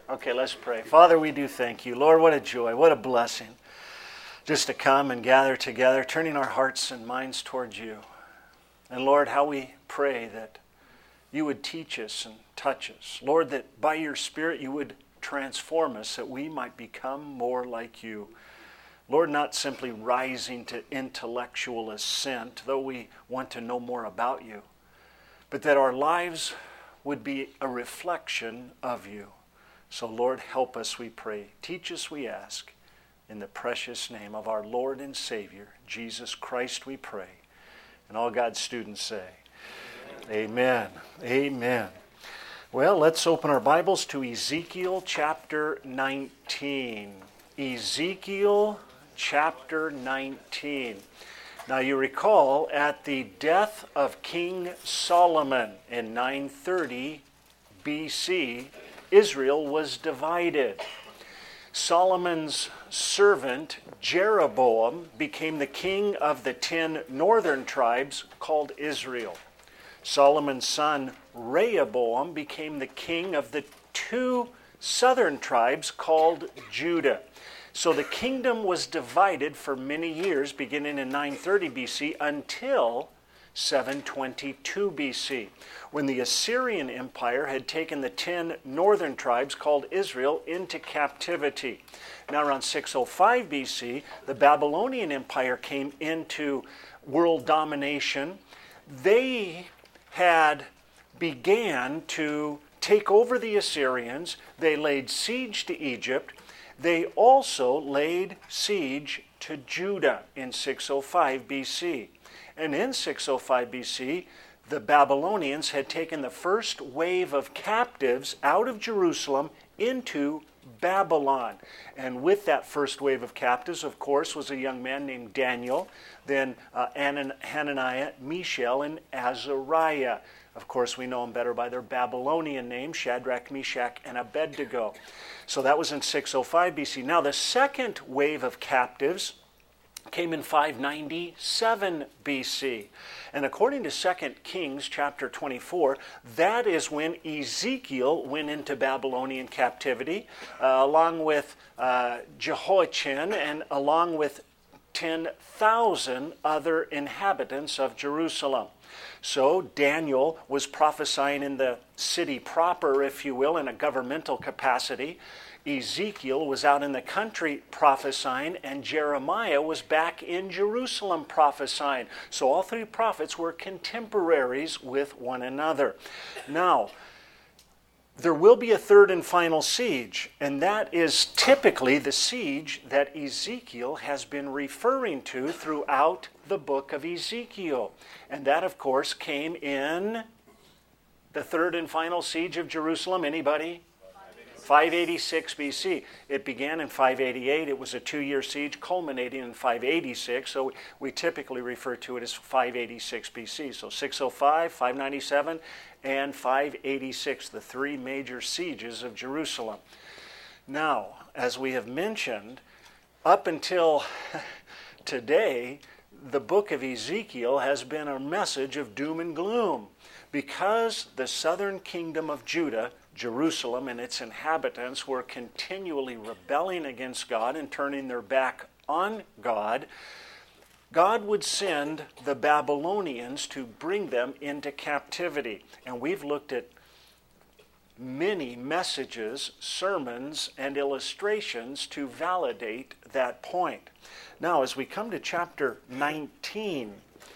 Okay, let's pray. Father, we do thank you. Lord, what a joy, what a blessing just to come and gather together, turning our hearts and minds towards you. And Lord, how we pray that you would teach us and touch us. Lord, that by your Spirit you would transform us, that we might become more like you. Lord, not simply rising to intellectual assent, though we want to know more about you, but that our lives would be a reflection of you. So Lord, help us, we pray. Teach us, we ask. In the precious name of our Lord and Savior, Jesus Christ, we pray. And all God's students say, Amen. Amen. Well, let's open our Bibles to Ezekiel chapter 19. Ezekiel chapter 19. Now you recall, at the death of King Solomon in 930 BC, Israel was divided. Solomon's servant Jeroboam became the king of the 10 northern tribes called Israel. Solomon's son Rehoboam became the king of the 2 southern tribes called Judah. So the kingdom was divided for many years, beginning in 930 BC until 722 BC, when the Assyrian Empire had taken the 10 northern tribes called Israel into captivity. Now around 605 BC, the Babylonian Empire came into world domination. They had began to take over the Assyrians. They laid siege to Egypt. They also laid siege to Judah in 605 BC. And in 605 BC, the Babylonians had taken the first wave of captives out of Jerusalem into Babylon. And with that first wave of captives, of course, was a young man named Daniel, then Hananiah, Mishael, and Azariah. Of course, we know them better by their Babylonian names, Shadrach, Meshach, and Abednego. So that was in 605 BC. Now, the second wave of captives came in 597 BC. And according to 2 Kings chapter 24, that is when Ezekiel went into Babylonian captivity, along with Jehoiachin and along with 10,000 other inhabitants of Jerusalem. So Daniel was prophesying in the city proper, if you will, in a governmental capacity. Ezekiel was out in the country prophesying, and Jeremiah was back in Jerusalem prophesying. So all 3 prophets were contemporaries with one another. Now, there will be a third and final siege, and that is typically the siege that Ezekiel has been referring to throughout the book of Ezekiel. And that, of course, came in the third and final siege of Jerusalem. Anybody? 586 BC. It began in 588. It was a 2-year siege culminating in 586. So we typically refer to it as 586 BC. So 605, 597, and 586, the 3 major sieges of Jerusalem. Now, as we have mentioned, up until today, the book of Ezekiel has been a message of doom and gloom, because the southern kingdom of Judah, Jerusalem, and its inhabitants were continually rebelling against God and turning their back on God. God would send the Babylonians to bring them into captivity. And we've looked at many messages, sermons, and illustrations to validate that point. Now, as we come to chapter 19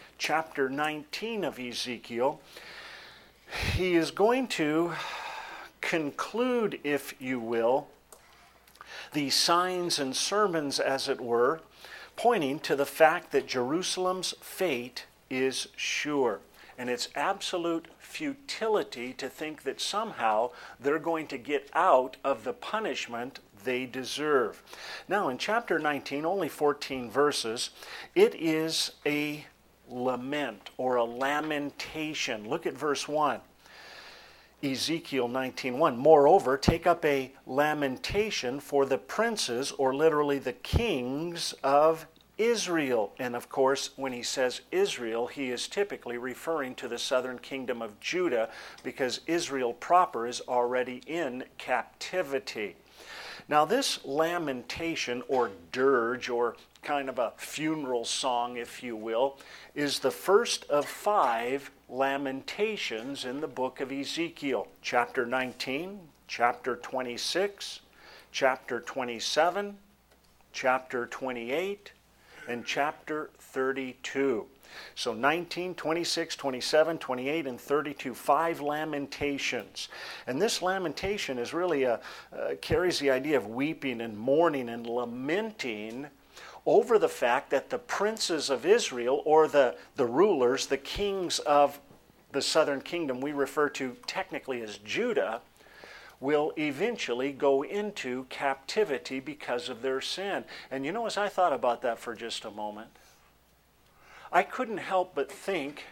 of Ezekiel, he is going to conclude, if you will, the signs and sermons, as it were, pointing to the fact that Jerusalem's fate is sure. And it's absolute futility to think that somehow they're going to get out of the punishment they deserve. Now, in chapter 19, only 14 verses, it is a lament or a lamentation. Look at verse 1. Ezekiel 19:1. Moreover, take up a lamentation for the princes, or literally the kings of Israel. And of course, when he says Israel, he is typically referring to the southern kingdom of Judah, because Israel proper is already in captivity. Now, this lamentation, or dirge, or kind of a funeral song, if you will, is the first of 5 lamentations in the book of Ezekiel. Chapter 19, chapter 26, chapter 27, chapter 28, and chapter 32. So 19, 26, 27, 28, and 32, 5 lamentations. And this lamentation is really carries the idea of weeping and mourning and lamenting over the fact that the princes of Israel, or the rulers, the kings of the southern kingdom, we refer to technically as Judah, will eventually go into captivity because of their sin. And you know, as I thought about that for just a moment, I couldn't help but think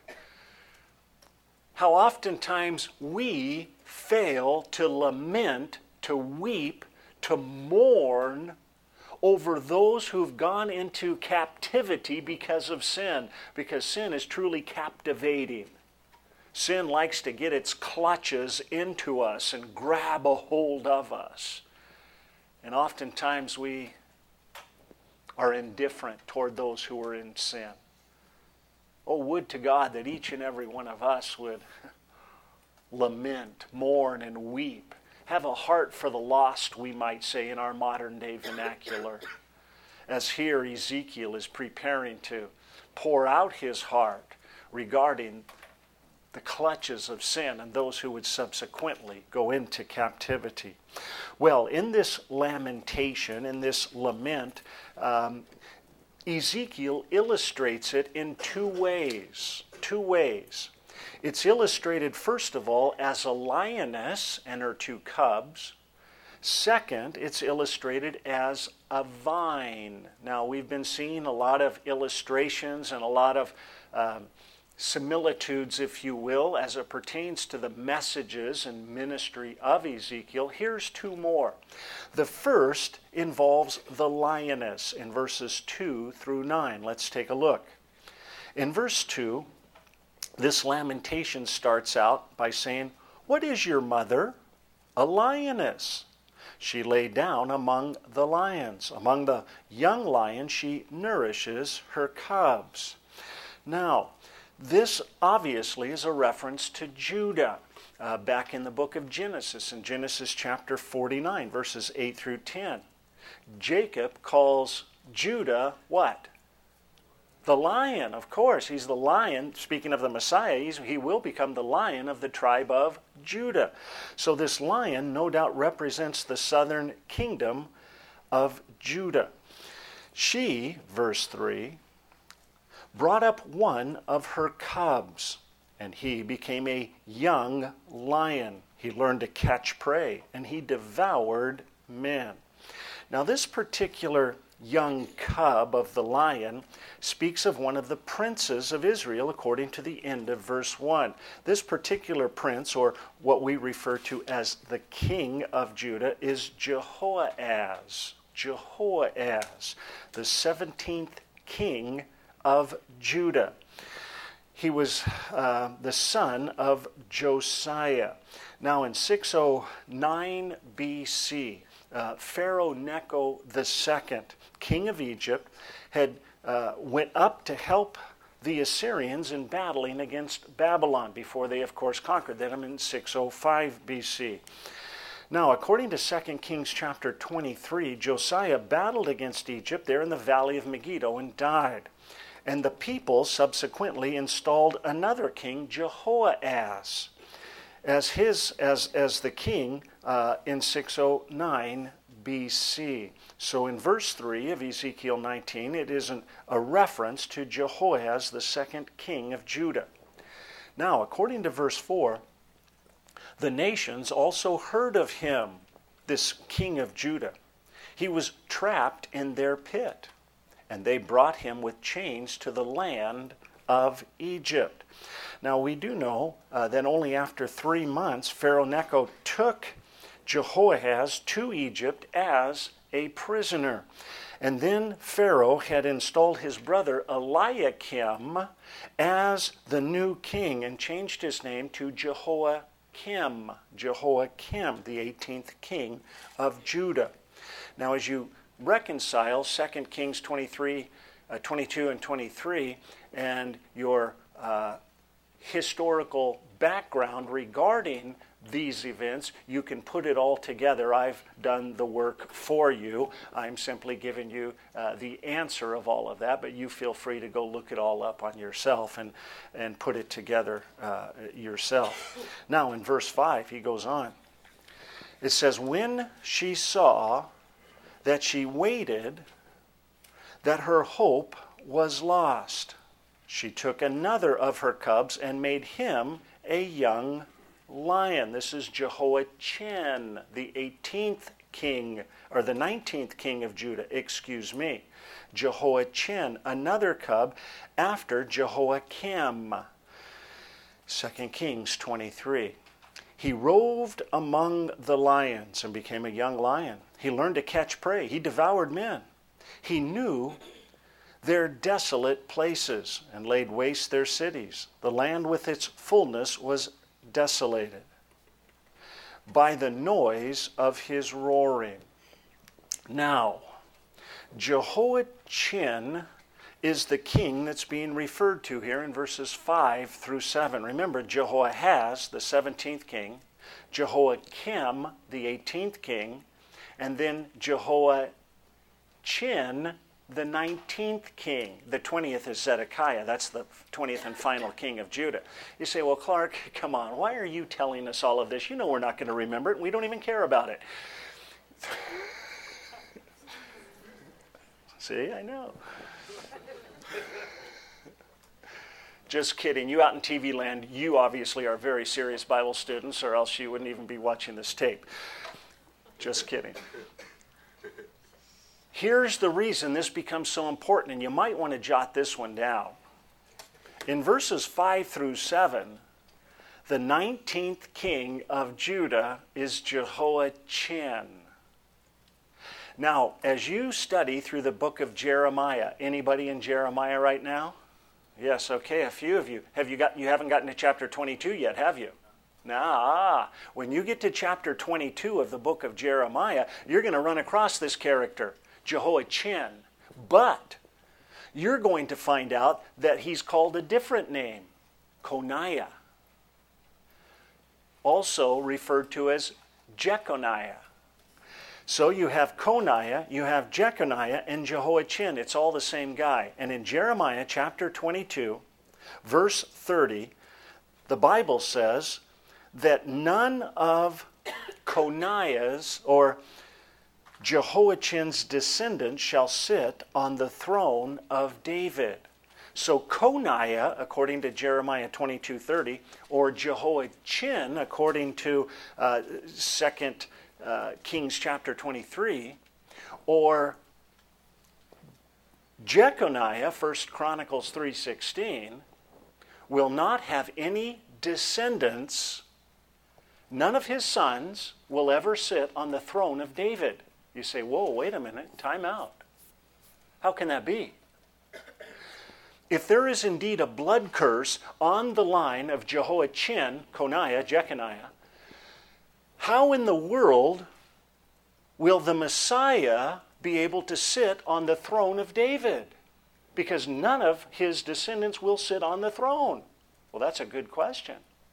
how oftentimes we fail to lament, to weep, to mourn over those who've gone into captivity because of sin, because sin is truly captivating. Sin likes to get its clutches into us and grab a hold of us. And oftentimes we are indifferent toward those who are in sin. Oh, would to God that each and every one of us would lament, mourn, and weep. Have a heart for the lost, we might say, in our modern day vernacular. As here Ezekiel is preparing to pour out his heart regarding the clutches of sin and those who would subsequently go into captivity. Well, in this lamentation, in this lament, Ezekiel illustrates it in 2 ways. 2 ways. It's illustrated, first of all, as a lioness and her 2 cubs. Second, it's illustrated as a vine. Now, we've been seeing a lot of illustrations and a lot of similitudes, if you will, as it pertains to the messages and ministry of Ezekiel. Here's 2 more. The first involves the lioness in verses 2 through 9. Let's take a look. In verse 2, this lamentation starts out by saying, "What is your mother? A lioness. She lay down among the lions. Among the young lions she nourishes her cubs." Now, this obviously is a reference to Judah back in the book of Genesis, in Genesis chapter 49, verses 8 through 10. Jacob calls Judah what? The lion, of course. He's the lion. Speaking of the Messiah, he will become the lion of the tribe of Judah. So this lion no doubt represents the southern kingdom of Judah. She, verse 3, brought up one of her cubs, and he became a young lion. He learned to catch prey, and he devoured men. Now, this particular young cub of the lion speaks of one of the princes of Israel, according to the end of verse 1. This particular prince, or what we refer to as the king of Judah, is Jehoahaz. Jehoahaz, the 17th king of Judah. He was the son of Josiah. Now in 609 BC, Pharaoh Necho II, king of Egypt, had went up to help the Assyrians in battling against Babylon before they, of course, conquered them in 605 BC. Now, according to 2 Kings chapter 23, Josiah battled against Egypt there in the valley of Megiddo and died. And the people subsequently installed another king, Jehoahaz, as the king in 609 BC. So in verse 3 of Ezekiel 19, it is a reference to Jehoahaz, the second king of Judah. Now, according to verse 4, the nations also heard of him, this king of Judah. He was trapped in their pit, and they brought him with chains to the land of Egypt. Now, we do know that only after 3 months, Pharaoh Necho took Jehoahaz to Egypt as a prisoner. And then Pharaoh had installed his brother Eliakim as the new king and changed his name to Jehoiakim, the 18th king of Judah. Now, as you reconcile 2 Kings 22 and 23 and your historical background regarding these events, you can put it all together. I've done the work for you. I'm simply giving you the answer of all of that, but you feel free to go look it all up on yourself and put it together yourself. Now, in verse 5, he goes on. It says, when she saw that she waited, that her hope was lost, she took another of her cubs and made him a young lion. This is Jehoiachin, the 18th king, or the 19th king of Judah, Jehoiachin, another cub after Jehoiakim. 2 Kings 23. He roved among the lions and became a young lion. He learned to catch prey. He devoured men. He knew their desolate places and laid waste their cities. The land with its fullness was desolated by the noise of his roaring. Now, Jehoiachin is the king that's being referred to here in verses 5 through 7. Remember, Jehoahaz, the 17th king, Jehoiakim, the 18th king, and then Jehoiachin, the 19th king. The 20th is Zedekiah. That's the 20th and final king of Judah. You say, well, Clark, come on. Why are you telling us all of this? You know we're not going to remember it. We don't even care about it. See, I know. Just kidding. You out in TV land, you obviously are very serious Bible students, or else you wouldn't even be watching this tape. Just kidding. Here's the reason this becomes so important, and you might want to jot this one down. In verses 5 through 7, the 19th king of Judah is Jehoiachin. Now, as you study through the book of Jeremiah, anybody in Jeremiah right now? Yes, okay, a few of you. You haven't gotten to chapter 22 yet, have you? Nah. When you get to chapter 22 of the book of Jeremiah, you're going to run across this character, Jehoiachin. But you're going to find out that he's called a different name, Coniah. Also referred to as Jeconiah. So you have Coniah, you have Jeconiah, and Jehoiachin. It's all the same guy. And in Jeremiah chapter 22, verse 30, the Bible says that none of Coniah's or Jehoiachin's descendants shall sit on the throne of David. So Coniah, according to Jeremiah 22:30, or Jehoiachin, according to 2 Kings chapter 23, or Jeconiah, 1 Chronicles 3:16, will not have any descendants. None of his sons will ever sit on the throne of David. You say, whoa, wait a minute, time out. How can that be? If there is indeed a blood curse on the line of Jehoiachin, Coniah, Jeconiah, how in the world will the Messiah be able to sit on the throne of David? Because none of his descendants will sit on the throne. Well, that's a good question.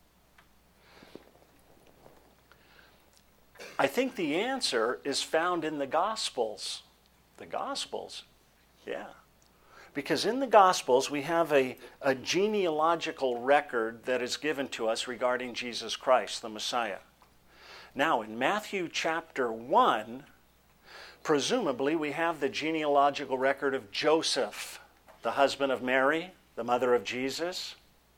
I think the answer is found in the Gospels. The Gospels? Yeah. Because in the Gospels, we have a genealogical record that is given to us regarding Jesus Christ, the Messiah. Now, in Matthew chapter 1, presumably we have the genealogical record of Joseph, the husband of Mary, the mother of Jesus.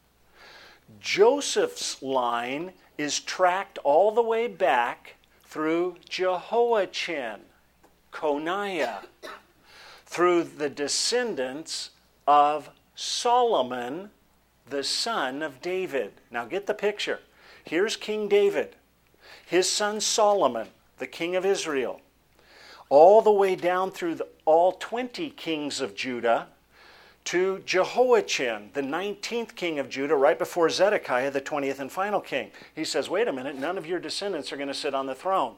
Joseph's line is tracked all the way back through Jehoiachin, Coniah, through the descendants of Solomon, the son of David. Now get the picture. Here's King David, his son Solomon, the king of Israel. all the way down through all 20 kings of Judah to Jehoiachin, the 19th king of Judah, right before Zedekiah, the 20th and final king. He says, wait a minute, none of your descendants are going to sit on the throne.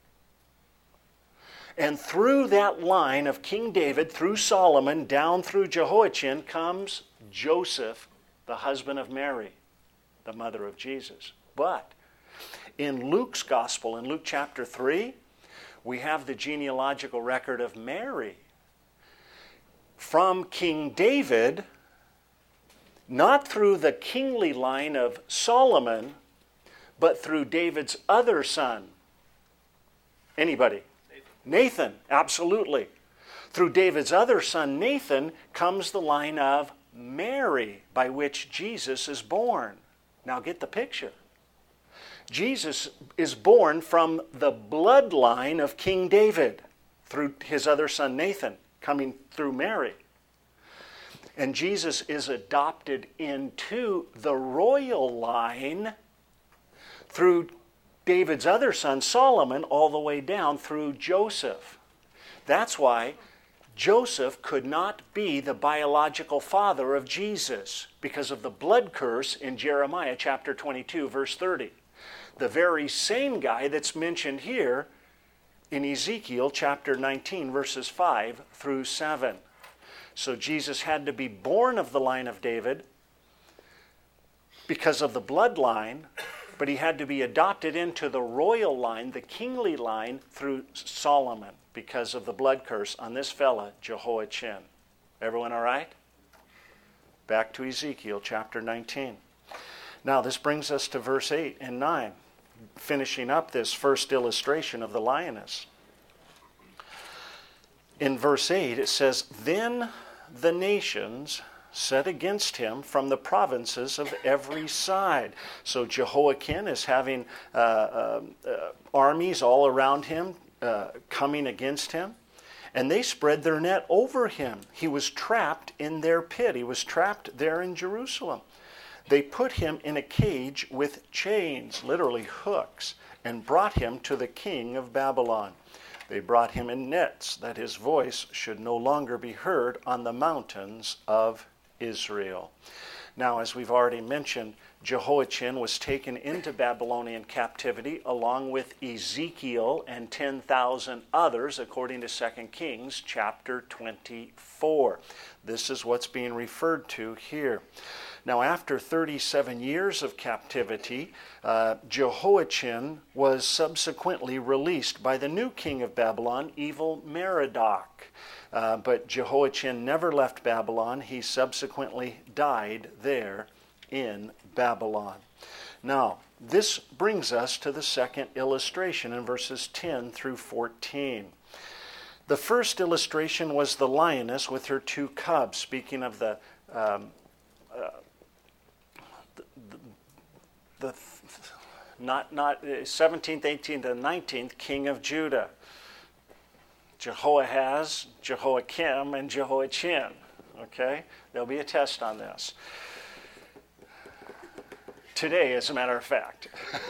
And through that line of King David, through Solomon, down through Jehoiachin, comes Joseph, the husband of Mary, the mother of Jesus. But in Luke's gospel, in Luke chapter 3, we have the genealogical record of Mary. From King David, not through the kingly line of Solomon, but through David's other son. Anybody? Nathan, absolutely. Through David's other son, Nathan, comes the line of Mary, by which Jesus is born. Now get the picture. Jesus is born from the bloodline of King David through his other son Nathan, coming through Mary. And Jesus is adopted into the royal line through David's other son Solomon, all the way down through Joseph. That's why Joseph could not be the biological father of Jesus because of the blood curse in Jeremiah chapter 22, verse 30. The very same guy that's mentioned here in Ezekiel chapter 19, verses 5 through 7. So Jesus had to be born of the line of David because of the bloodline, but he had to be adopted into the royal line, the kingly line, through Solomon because of the blood curse on this fella, Jehoiachin. Everyone all right? Back to Ezekiel chapter 19. Now this brings us to verse 8 and 9, finishing up this first illustration of the lioness. In verse 8 it says, "Then the nations set against him from the provinces of every side." So Jehoiachin is having armies all around him coming against him. And they spread their net over him. He was trapped in their pit. He was trapped there in Jerusalem. They put him in a cage with chains, literally hooks, and brought him to the king of Babylon. They brought him in nets, that his voice should no longer be heard on the mountains of Israel. Now, as we've already mentioned, Jehoiachin was taken into Babylonian captivity along with Ezekiel and 10,000 others, according to 2 Kings chapter 24. This is what's being referred to here. Now, after 37 years of captivity, Jehoiachin was subsequently released by the new king of Babylon, Evil Merodach. But Jehoiachin never left Babylon. He subsequently died there in Babylon. Now, this brings us to the second illustration in verses 10 through 14. The first illustration was the lioness with her two cubs, speaking of the 17th, 18th, and 19th king of Judah. Jehoahaz, Jehoiakim, and Jehoiachin. Okay? There'll be a test on this. Today, as a matter of fact.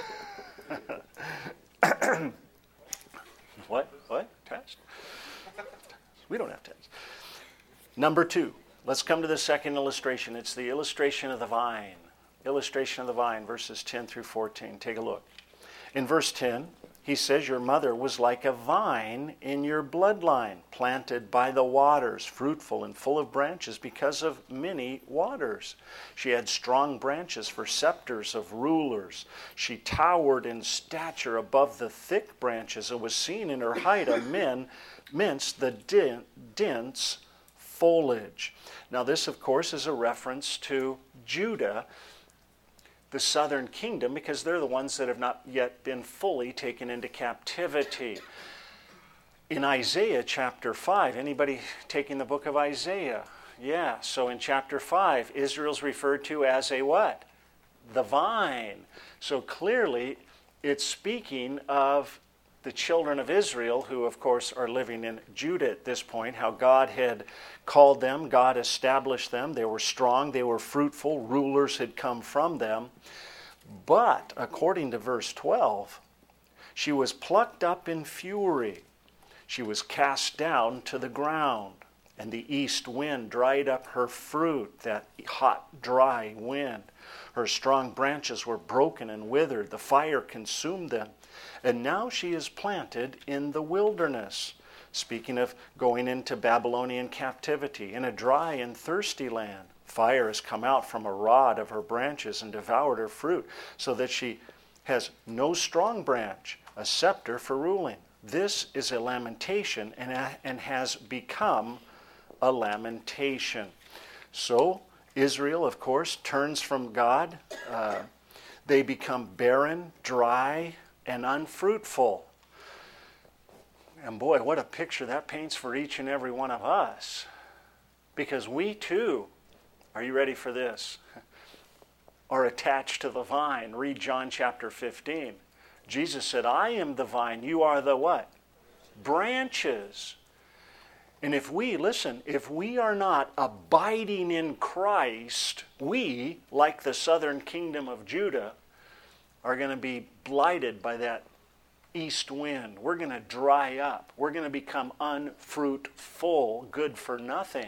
What? Test? We don't have tests. Number 2. Let's come to the second illustration. It's the illustration of the vine. Illustration of the vine, verses 10 through 14. Take a look. In verse 10, he says, "Your mother was like a vine in your bloodline, planted by the waters, fruitful and full of branches because of many waters. She had strong branches for scepters of rulers. She towered in stature above the thick branches and was seen in her height amidst the dense foliage." Now this, of course, is a reference to Judah, the southern kingdom, because they're the ones that have not yet been fully taken into captivity. In Isaiah chapter 5, anybody taking the book of Isaiah? Yeah, so in chapter 5, Israel's referred to as a what? The vine. So clearly, it's speaking of the children of Israel, who of course are living in Judah at this point, how God had called them, God established them, they were strong, they were fruitful, rulers had come from them. But, according to verse 12, she was plucked up in fury. She was cast down to the ground, and the east wind dried up her fruit, that hot, dry wind. Her strong branches were broken and withered. The fire consumed them. And now she is planted in the wilderness. Speaking of going into Babylonian captivity, in a dry and thirsty land. Fire has come out from a rod of her branches and devoured her fruit, so that she has no strong branch, a scepter for ruling. This is a lamentation and has become a lamentation. So Israel, of course, turns from God. They become barren, dry, and unfruitful. And boy, what a picture that paints for each and every one of us. Because we too, are you ready for this? Are attached to the vine. Read John chapter 15. Jesus said, I am the vine, you are the what? Branches. And if we are not abiding in Christ, we, like the southern kingdom of Judah, are going to be blighted by that east wind. We're going to dry up. We're going to become unfruitful, good for nothing.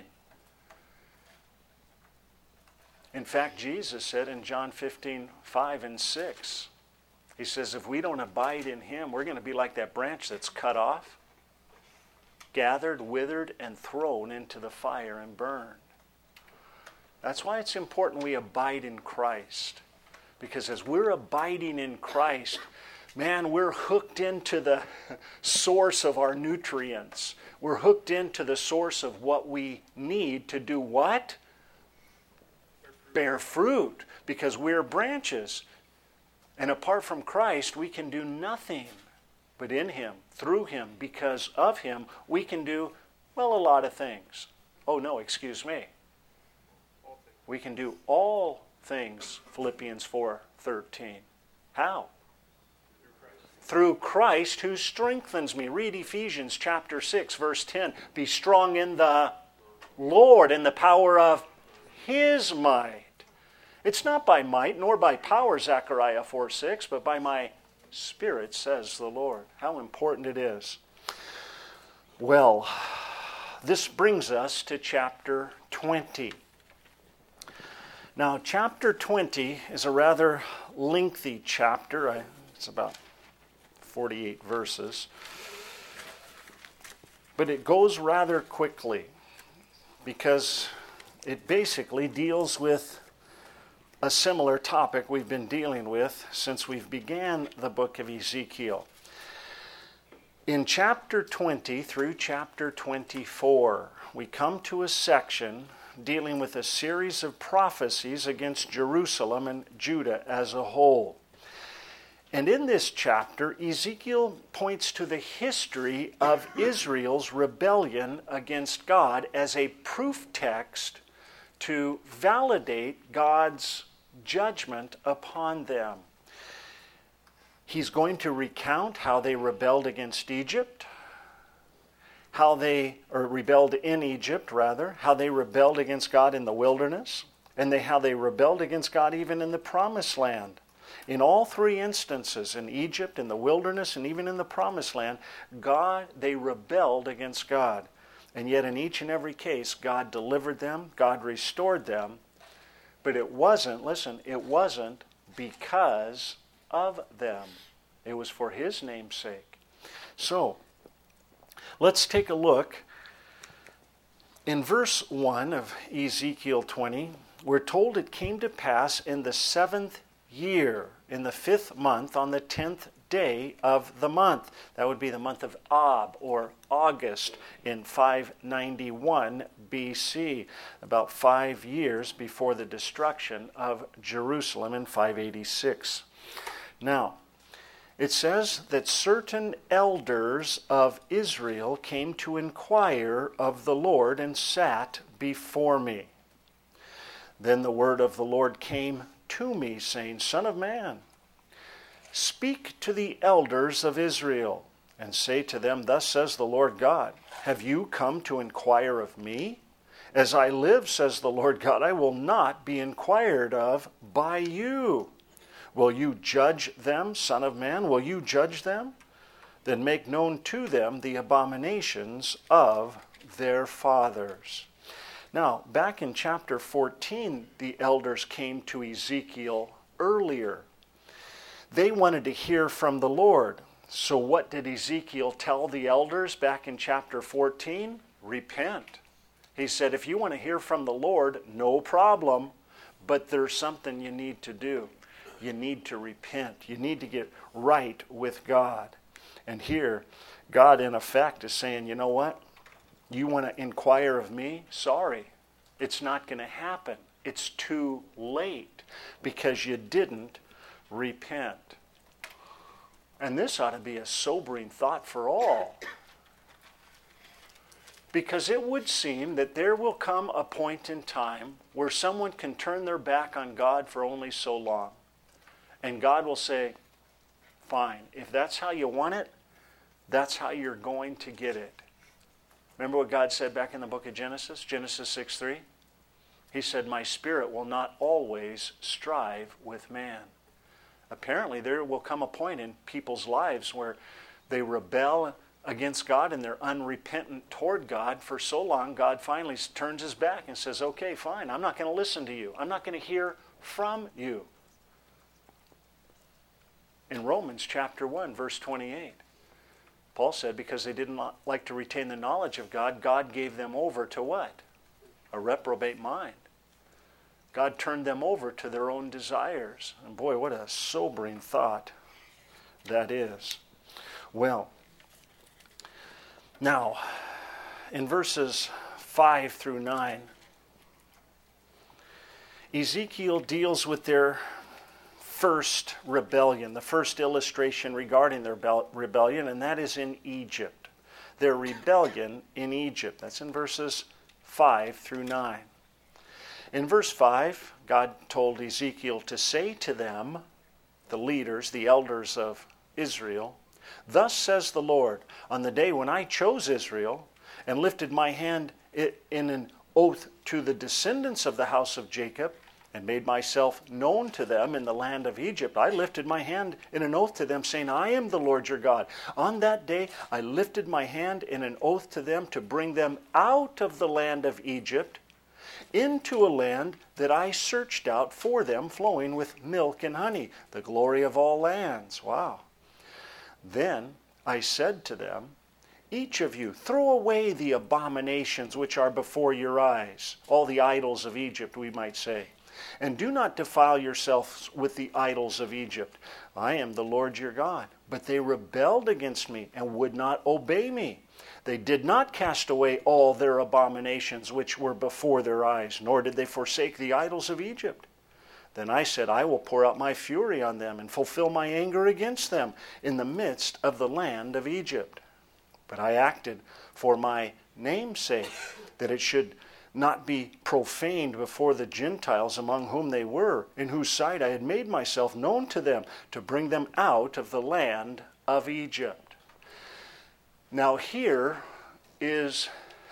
In fact, Jesus said in John 15:5 and 6, he says, if we don't abide in him, we're going to be like that branch that's cut off, gathered, withered, and thrown into the fire and burned. That's why it's important we abide in Christ. Because as we're abiding in Christ, man, we're hooked into the source of our nutrients. We're hooked into the source of what we need to do what? Bear fruit. Because we're branches. And apart from Christ, we can do nothing. But in him, through him, because of him, we can do, well, a lot of things. Oh, no, excuse me. We can do all things, Philippians 4:13. How? Through Christ who strengthens me. Read Ephesians chapter 6, verse 10. Be strong in the Lord, in the power of his might. It's not by might nor by power, Zechariah 4:6, but by my Spirit, says the Lord. How important it is. Well, this brings us to chapter 20. Now, chapter 20 is a rather lengthy chapter. It's about 48 verses. But it goes rather quickly because it basically deals with a similar topic we've been dealing with since we've began the book of Ezekiel. In chapter 20 through chapter 24, we come to a section dealing with a series of prophecies against Jerusalem and Judah as a whole. And in this chapter, Ezekiel points to the history of Israel's rebellion against God as a proof text to validate God's judgment upon them. He's going to recount how they rebelled against Egypt, rebelled in Egypt, how they rebelled against God in the wilderness, and how they rebelled against God even in the promised land. In all three instances, in Egypt, in the wilderness, and even in the promised land, they rebelled against God. And yet in each and every case, God delivered them, God restored them, but it wasn't because of them. It was for his name's sake. So, let's take a look. In verse 1 of Ezekiel 20, we're told it came to pass in the 7th year, in the 5th month, on the 10th day of the month. That would be the month of Ab, or August, in 591 BC, about 5 years before the destruction of Jerusalem in 586. Now, it says that certain elders of Israel came to inquire of the Lord and sat before me. Then the word of the Lord came to me, saying, Son of man, speak to the elders of Israel, and say to them, Thus says the Lord God, Have you come to inquire of me? As I live, says the Lord God, I will not be inquired of by you. Will you judge them, Son of man? Will you judge them? then make known to them the abominations of their fathers. Now, back in chapter 14, the elders came to Ezekiel earlier. They wanted to hear from the Lord. So what did Ezekiel tell the elders back in chapter 14? Repent. He said, if you want to hear from the Lord, no problem, but there's something you need to do. You need to repent. You need to get right with God. And here, God in effect is saying, you know what? You want to inquire of me? Sorry, it's not going to happen. It's too late because you didn't repent. And this ought to be a sobering thought for all. Because it would seem that there will come a point in time where someone can turn their back on God for only so long. And God will say, fine, if that's how you want it, that's how you're going to get it. Remember what God said back in the book of Genesis? Genesis 6:3? He said, my spirit will not always strive with man. Apparently there will come a point in people's lives where they rebel against God and they're unrepentant toward God for so long, God finally turns his back and says, okay, fine, I'm not going to listen to you. I'm not going to hear from you. In Romans chapter 1, verse 28, Paul said because they didn't like to retain the knowledge of God, God gave them over to what? A reprobate mind. God turned them over to their own desires. And boy, what a sobering thought that is. Well, now, in verses 5 through 9, Ezekiel deals with their first rebellion, the first illustration regarding their rebellion, and that is in Egypt. Their rebellion in Egypt. That's in verses 5 through 9. In verse 5, God told Ezekiel to say to them, the leaders, the elders of Israel, thus says the Lord, on the day when I chose Israel and lifted my hand in an oath to the descendants of the house of Jacob and made myself known to them in the land of Egypt, I lifted my hand in an oath to them, saying, I am the Lord your God. On that day I lifted my hand in an oath to them to bring them out of the land of Egypt into a land that I searched out for them, flowing with milk and honey, the glory of all lands. Wow. Then I said to them, each of you throw away the abominations which are before your eyes, all the idols of Egypt, we might say, and do not defile yourselves with the idols of Egypt. I am the Lord your God. But they rebelled against me and would not obey me. They did not cast away all their abominations which were before their eyes, nor did they forsake the idols of Egypt. Then I said, I will pour out my fury on them and fulfill my anger against them in the midst of the land of Egypt. But I acted for my name's sake, that it should not be profaned before the Gentiles among whom they were, in whose sight I had made myself known to them, to bring them out of the land of Egypt. Now here is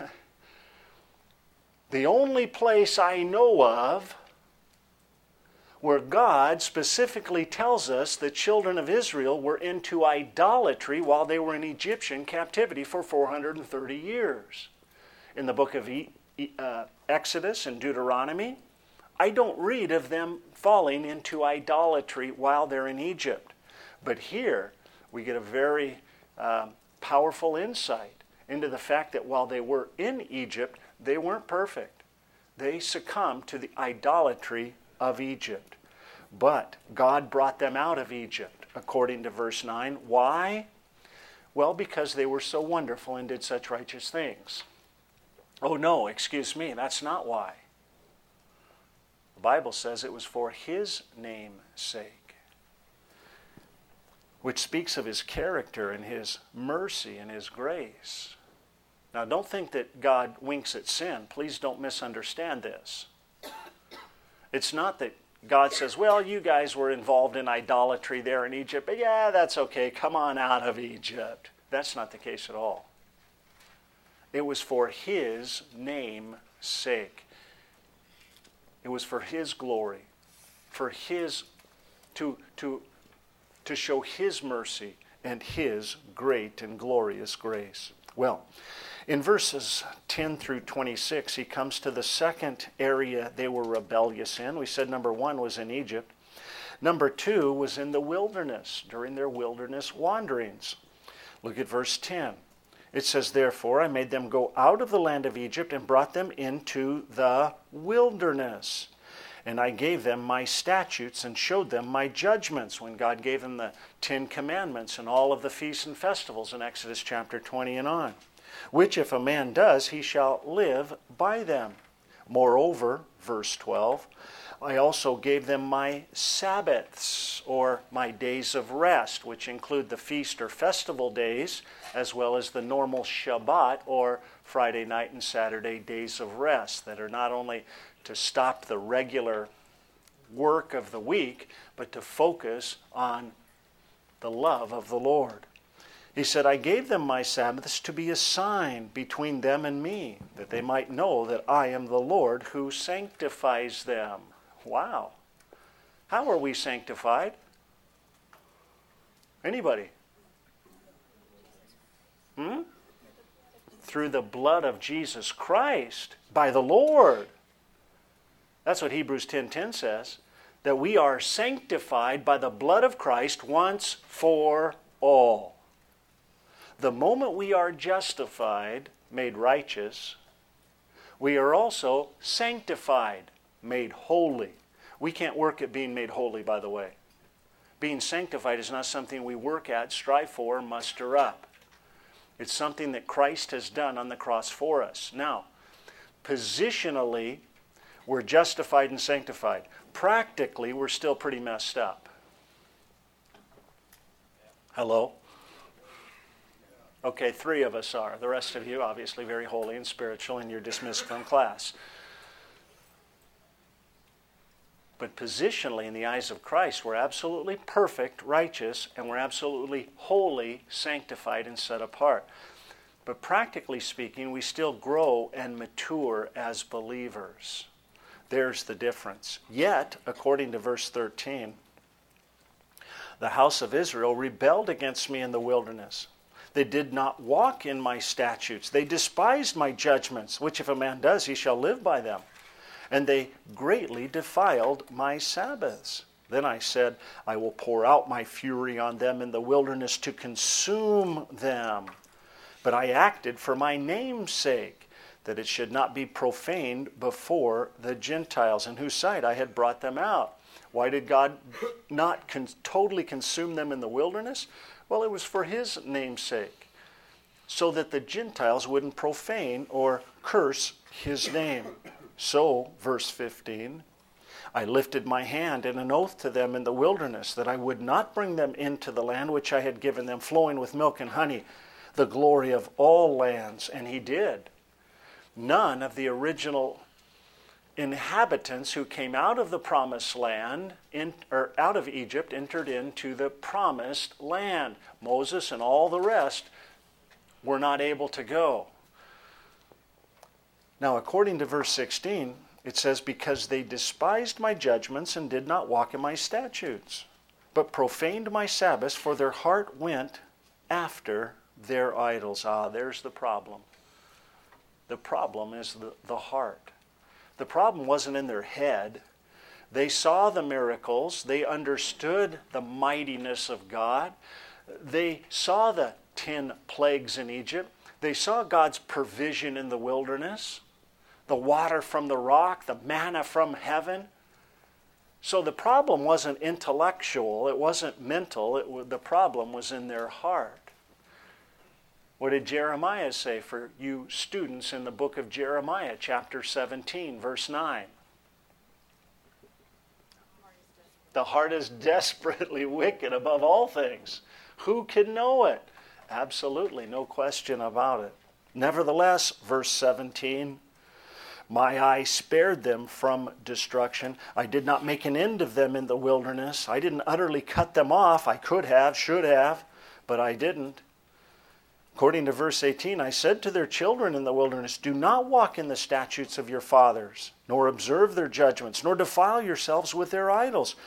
the only place I know of where God specifically tells us the children of Israel were into idolatry while they were in Egyptian captivity for 430 years. In the book of Exodus and Deuteronomy, I don't read of them falling into idolatry while they're in Egypt. But here we get a very powerful insight into the fact that while they were in Egypt, they weren't perfect. They succumbed to the idolatry of Egypt. But God brought them out of Egypt, according to verse 9. Why? Well, because they were so wonderful and did such righteous things. Oh no, excuse me, that's not why. The Bible says it was for His name's sake, which speaks of His character and His mercy and His grace. Now, don't think that God winks at sin. Please don't misunderstand this. It's not that God says, well, you guys were involved in idolatry there in Egypt, but yeah, that's okay. Come on out of Egypt. That's not the case at all. It was for His name's sake. It was for His glory, for His to show His mercy and His great and glorious grace. Well, in verses 10 through 26, he comes to the second area they were rebellious in. We said number 1 was in Egypt. Number 2 was in the wilderness, during their wilderness wanderings. Look at verse 10. It says, "Therefore I made them go out of the land of Egypt and brought them into the wilderness. And I gave them my statutes and showed them my judgments," when God gave them the 10 commandments and all of the feasts and festivals in Exodus chapter 20 and on. "Which if a man does, he shall live by them. Moreover," verse 12, "I also gave them my Sabbaths," or my days of rest, which include the feast or festival days, as well as the normal Shabbat, or Friday night and Saturday days of rest, that are not only to stop the regular work of the week, but to focus on the love of the Lord. He said, "I gave them my Sabbaths to be a sign between them and me, that they might know that I am the Lord who sanctifies them." Wow. How are we sanctified? Anybody? Through the blood of Jesus Christ, by the Lord. That's what Hebrews 10:10 says, that we are sanctified by the blood of Christ once for all. The moment we are justified, made righteous, we are also sanctified, made holy. We can't work at being made holy, by the way. Being sanctified is not something we work at, strive for, muster up. It's something that Christ has done on the cross for us. Now, positionally, we're justified and sanctified. Practically, we're still pretty messed up. Hello? Okay, 3 of us are. The rest of you, obviously, very holy and spiritual, and you're dismissed from class. But positionally, in the eyes of Christ, we're absolutely perfect, righteous, and we're absolutely holy, sanctified, and set apart. But practically speaking, we still grow and mature as believers. There's the difference. Yet, according to verse 13, the house of Israel rebelled against me in the wilderness. They did not walk in my statutes. They despised my judgments, which if a man does, he shall live by them. And they greatly defiled my Sabbaths. Then I said, I will pour out my fury on them in the wilderness to consume them. But I acted for my name's sake, that it should not be profaned before the Gentiles, in whose sight I had brought them out. Why did God not totally consume them in the wilderness? Well, it was for His name's sake, so that the Gentiles wouldn't profane or curse His name. So, verse 15, I lifted my hand in an oath to them in the wilderness, that I would not bring them into the land which I had given them, flowing with milk and honey, the glory of all lands. And He did. None of the original inhabitants who came out of the promised land, or out of Egypt, entered into the promised land. Moses and all the rest were not able to go. Now, according to verse 16, it says, because they despised my judgments and did not walk in my statutes, but profaned my Sabbaths, for their heart went after their idols. Ah, there's the problem. The problem is the heart. The problem wasn't in their head. They saw the miracles. They understood the mightiness of God. They saw the 10 plagues in Egypt. They saw God's provision in the wilderness, the water from the rock, the manna from heaven. So the problem wasn't intellectual. It wasn't mental. The problem was in their heart. What did Jeremiah say for you students in the book of Jeremiah, chapter 17, verse 9? The heart is desperately wicked above all things. Who can know it? Absolutely, no question about it. Nevertheless, verse 17, my eye spared them from destruction. I did not make an end of them in the wilderness. I didn't utterly cut them off. I could have, should have, but I didn't. According to verse 18, I said to their children in the wilderness, do not walk in the statutes of your fathers, nor observe their judgments, nor defile yourselves with their idols.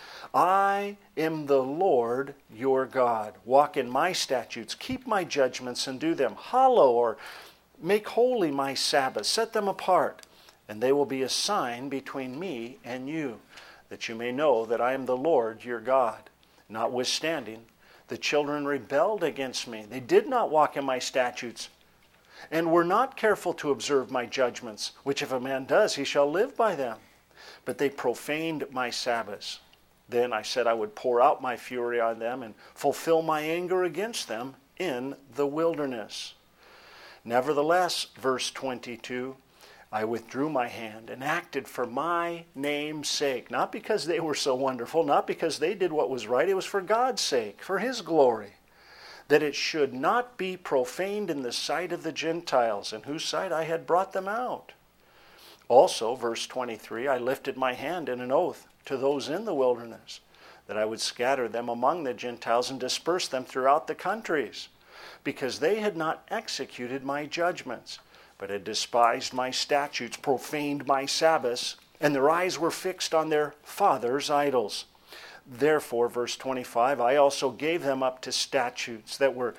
I am the Lord your God. Walk in my statutes, keep my judgments and do them. Hallow or make holy my Sabbaths, set them apart, and they will be a sign between me and you, that you may know that I am the Lord your God. Notwithstanding, the children rebelled against me. They did not walk in my statutes, and were not careful to observe my judgments, which if a man does, he shall live by them. But they profaned my Sabbaths. Then I said I would pour out my fury on them and fulfill my anger against them in the wilderness. Nevertheless, verse 22, I withdrew my hand and acted for my name's sake. Not because they were so wonderful, not because they did what was right. It was for God's sake, for His glory, that it should not be profaned in the sight of the Gentiles, in whose sight I had brought them out. Also, verse 23, I lifted my hand in an oath to those in the wilderness, that I would scatter them among the Gentiles and disperse them throughout the countries, because they had not executed my judgments, but had despised my statutes, profaned my Sabbaths, and their eyes were fixed on their fathers' idols. Therefore, verse 25, I also gave them up to statutes that were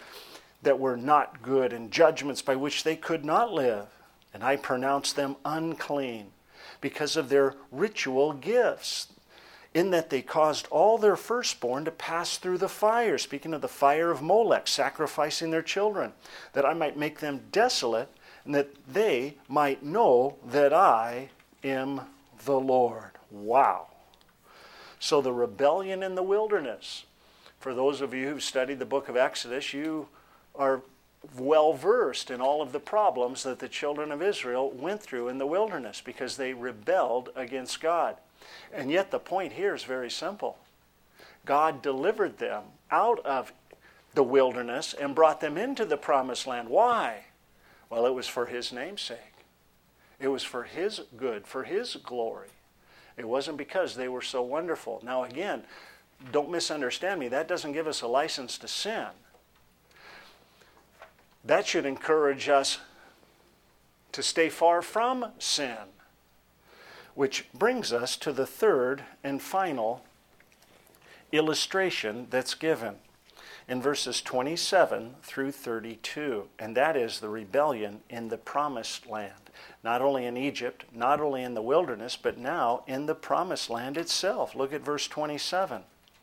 not good, and judgments by which they could not live. And I pronounced them unclean because of their ritual gifts, in that they caused all their firstborn to pass through the fire, speaking of the fire of Molech, sacrificing their children, that I might make them desolate, and that they might know that I am the Lord. Wow. So the rebellion in the wilderness. For those of you who've studied the book of Exodus, you are well versed in all of the problems that the children of Israel went through in the wilderness because they rebelled against God. And yet the point here is very simple. God delivered them out of the wilderness and brought them into the promised land. Why? Well, it was for His name's sake. It was for His good, for His glory. It wasn't because they were so wonderful. Now again, don't misunderstand me. That doesn't give us a license to sin. That should encourage us to stay far from sin. Which brings us to the third and final illustration that's given in verses 27 through 32, and that is the rebellion in the promised land. Not only in Egypt, not only in the wilderness, but now in the promised land itself. Look at verse 27.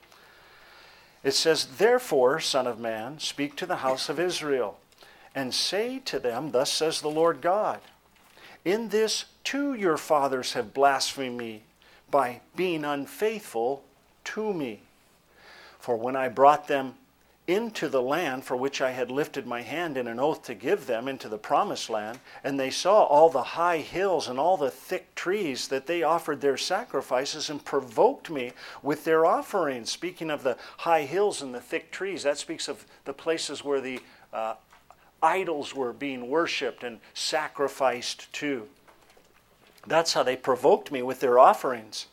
It says, Therefore, Son of Man, speak to the house of Israel, and say to them, Thus says the Lord God, In this too your fathers have blasphemed me by being unfaithful to me. For when I brought them into the land for which I had lifted my hand in an oath to give them, into the promised land, and they saw all the high hills and all the thick trees, that they offered their sacrifices and provoked me with their offerings. Speaking of the high hills and the thick trees, that speaks of the places where the idols were being worshipped and sacrificed to. That's how they provoked me with their offerings.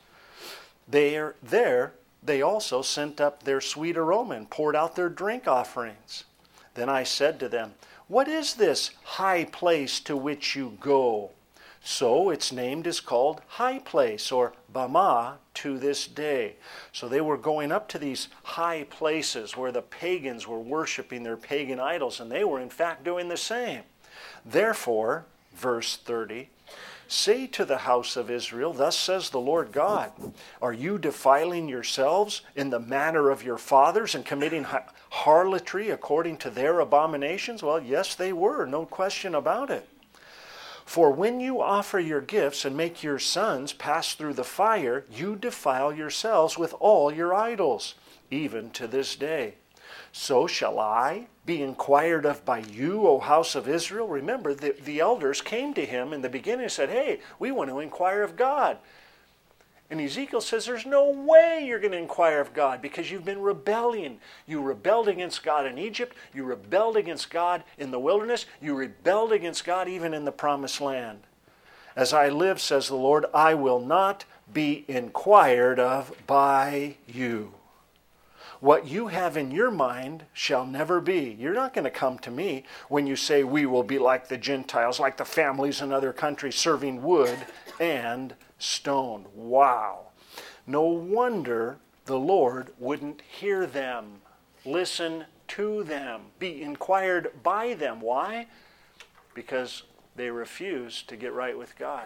There they also sent up their sweet aroma and poured out their drink offerings. Then I said to them, What is this high place to which you go? So its name is called High Place, or Bamah, to this day. So they were going up to these high places where the pagans were worshiping their pagan idols, and they were in fact doing the same. Therefore, verse 30, Say to the house of Israel, Thus says the Lord God, Are you defiling yourselves in the manner of your fathers and committing harlotry according to their abominations? Well, yes, they were, no question about it. For when you offer your gifts and make your sons pass through the fire, you defile yourselves with all your idols, even to this day. So shall I be inquired of by you, O house of Israel? Remember, the elders came to him in the beginning and said, Hey, we want to inquire of God. And Ezekiel says, there's no way you're going to inquire of God because you've been rebelling. You rebelled against God in Egypt. You rebelled against God in the wilderness. You rebelled against God even in the promised land. As I live, says the Lord, I will not be inquired of by you. What you have in your mind shall never be. You're not going to come to me when you say we will be like the Gentiles, like the families in other countries, serving wood and stone. Wow. No wonder the Lord wouldn't hear them, listen to them, be inquired by them. Why? Because they refused to get right with God.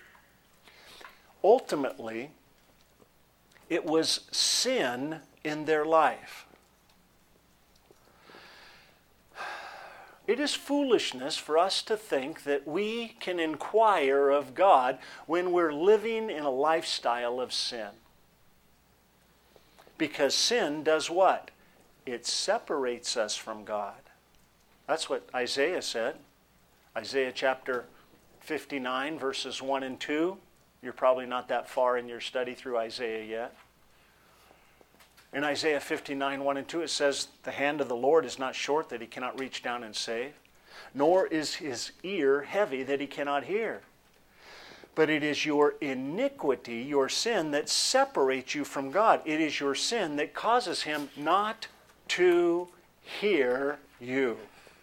Ultimately, it was sin in their life. It is foolishness for us to think that we can inquire of God when we're living in a lifestyle of sin. Because sin does what? It separates us from God. That's what Isaiah said. Isaiah chapter 59, verses 1 and 2. You're probably not that far in your study through Isaiah yet. In Isaiah 59, 1 and 2, it says, the hand of the Lord is not short that he cannot reach down and save, nor is his ear heavy that he cannot hear. But it is your iniquity, your sin, that separates you from God. It is your sin that causes him not to hear you.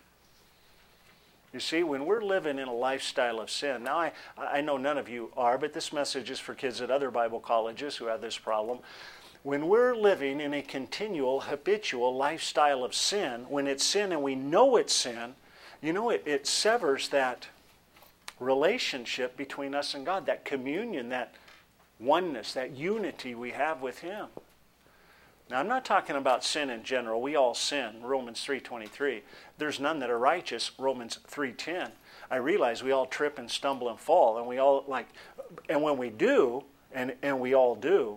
You see, when we're living in a lifestyle of sin, now I know none of you are, but this message is for kids at other Bible colleges who have this problem. When we're living in a continual, habitual lifestyle of sin, when it's sin and we know it's sin, you know, it severs that relationship between us and God, that communion, that oneness, that unity we have with Him. Now, I'm not talking about sin in general. We all sin, Romans 3:23. There's none that are righteous, Romans 3:10. I realize we all trip and stumble and fall, and we all and when we do, and we all do,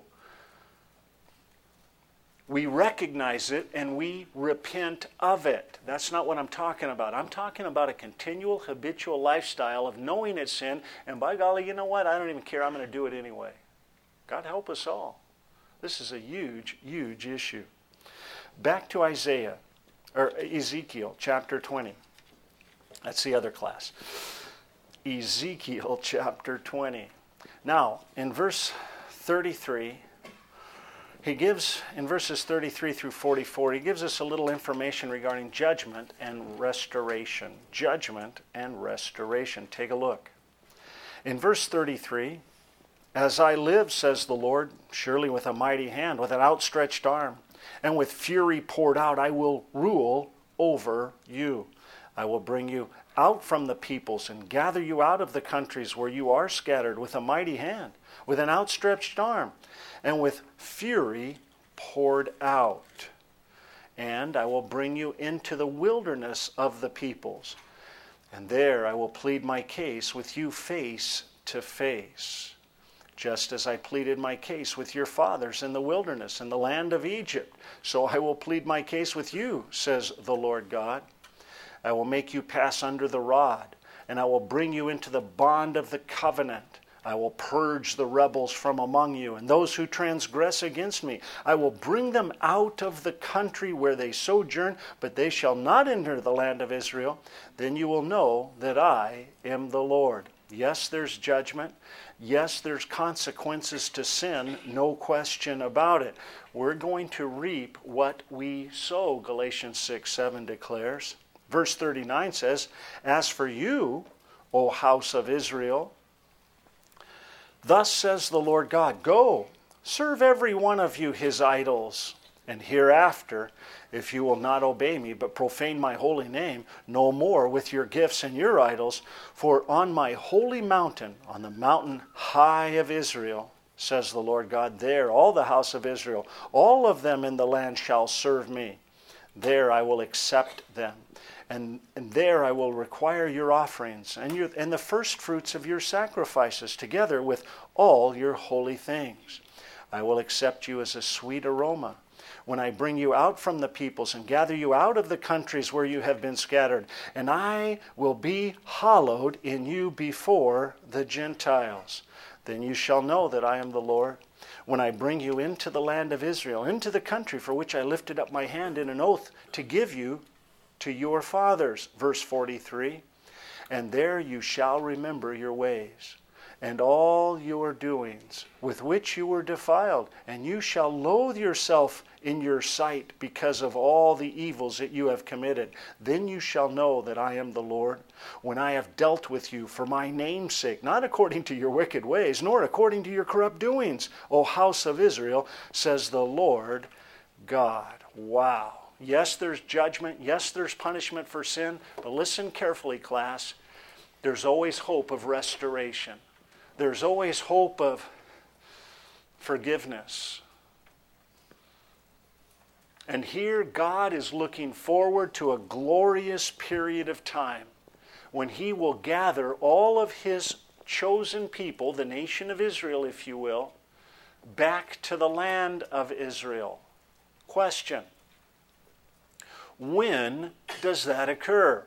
we recognize it and we repent of it. That's not what I'm talking about. I'm talking about a continual, habitual lifestyle of knowing it's sin, and by golly, you know what? I don't even care. I'm going to do it anyway. God help us all. This is a huge, huge issue. Back to Ezekiel chapter 20. That's the other class. Ezekiel chapter 20. Now, in verse 33, he gives, in verses 33 through 44, he gives us a little information regarding judgment and restoration. Judgment and restoration. Take a look. In verse 33, as I live, says the Lord, surely with a mighty hand, with an outstretched arm, and with fury poured out, I will rule over you. I will bring you out from the peoples and gather you out of the countries where you are scattered with a mighty hand, with an outstretched arm, and with fury poured out. And I will bring you into the wilderness of the peoples, and there I will plead my case with you face to face, just as I pleaded my case with your fathers in the wilderness, in the land of Egypt. So I will plead my case with you, says the Lord God. I will make you pass under the rod, and I will bring you into the bond of the covenant. I will purge the rebels from among you, and those who transgress against me. I will bring them out of the country where they sojourn, but they shall not enter the land of Israel. Then you will know that I am the Lord. Yes, there's judgment. Yes, there's consequences to sin, no question about it. We're going to reap what we sow, Galatians 6:7 declares. Verse 39 says, as for you, O house of Israel, thus says the Lord God, go, serve every one of you his idols, and hereafter, if you will not obey me, but profane my holy name, no more with your gifts and your idols, for on my holy mountain, on the mountain high of Israel, says the Lord God, there all the house of Israel, all of them in the land shall serve me. There I will accept them. And there I will require your offerings and the first fruits of your sacrifices, together with all your holy things. I will accept you as a sweet aroma when I bring you out from the peoples and gather you out of the countries where you have been scattered. And I will be hallowed in you before the Gentiles. Then you shall know that I am the Lord, when I bring you into the land of Israel, into the country for which I lifted up my hand in an oath to give you to your fathers. Verse 43, and there you shall remember your ways, and all your doings with which you were defiled, and you shall loathe yourself in your sight because of all the evils that you have committed. Then you shall know that I am the Lord, when I have dealt with you for my name's sake, not according to your wicked ways, nor according to your corrupt doings, O house of Israel, says the Lord God. Wow. Yes, there's judgment. Yes, there's punishment for sin. But listen carefully, class. There's always hope of restoration. There's always hope of forgiveness. And here God is looking forward to a glorious period of time when He will gather all of His chosen people, the nation of Israel, if you will, back to the land of Israel. Question: when does that occur?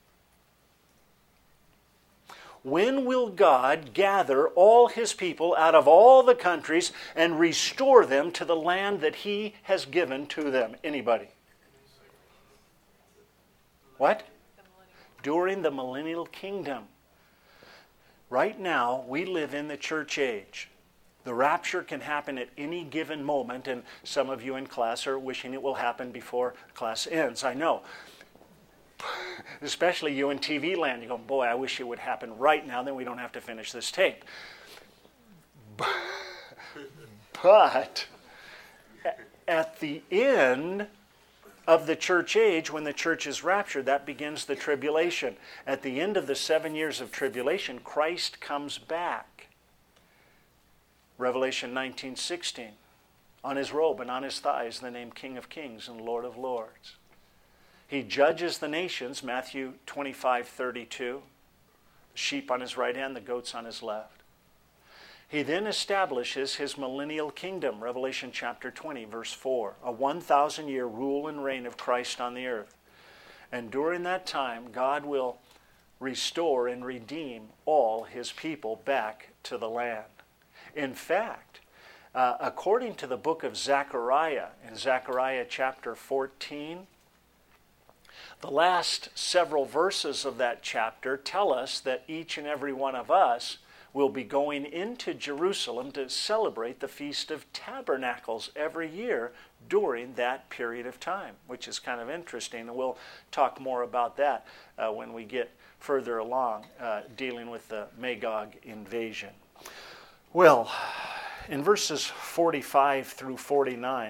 When will God gather all His people out of all the countries and restore them to the land that He has given to them? Anybody? What? During the millennial kingdom. Right now, we live in the church age. The rapture can happen at any given moment, and some of you in class are wishing it will happen before class ends. I know. Especially you in TV land. You go, boy, I wish it would happen right now, then we don't have to finish this tape. But at the end of the church age, when the church is raptured, that begins the tribulation. At the end of the 7 years of tribulation, Christ comes back. Revelation 19:16. On His robe and on His thighs the name King of Kings and Lord of Lords. He judges the nations, Matthew 25:32. The sheep on His right hand, the goats on His left. He then establishes His millennial kingdom, Revelation chapter 20, verse 4. A 1,000-year rule and reign of Christ on the earth. And during that time, God will restore and redeem all His people back to the land. In fact, according to the book of Zechariah, in Zechariah chapter 14, the last several verses of that chapter tell us that each and every one of us will be going into Jerusalem to celebrate the Feast of Tabernacles every year during that period of time, which is kind of interesting. And we'll talk more about that when we get further along dealing with the Magog invasion. Well, in verses 45 through 49,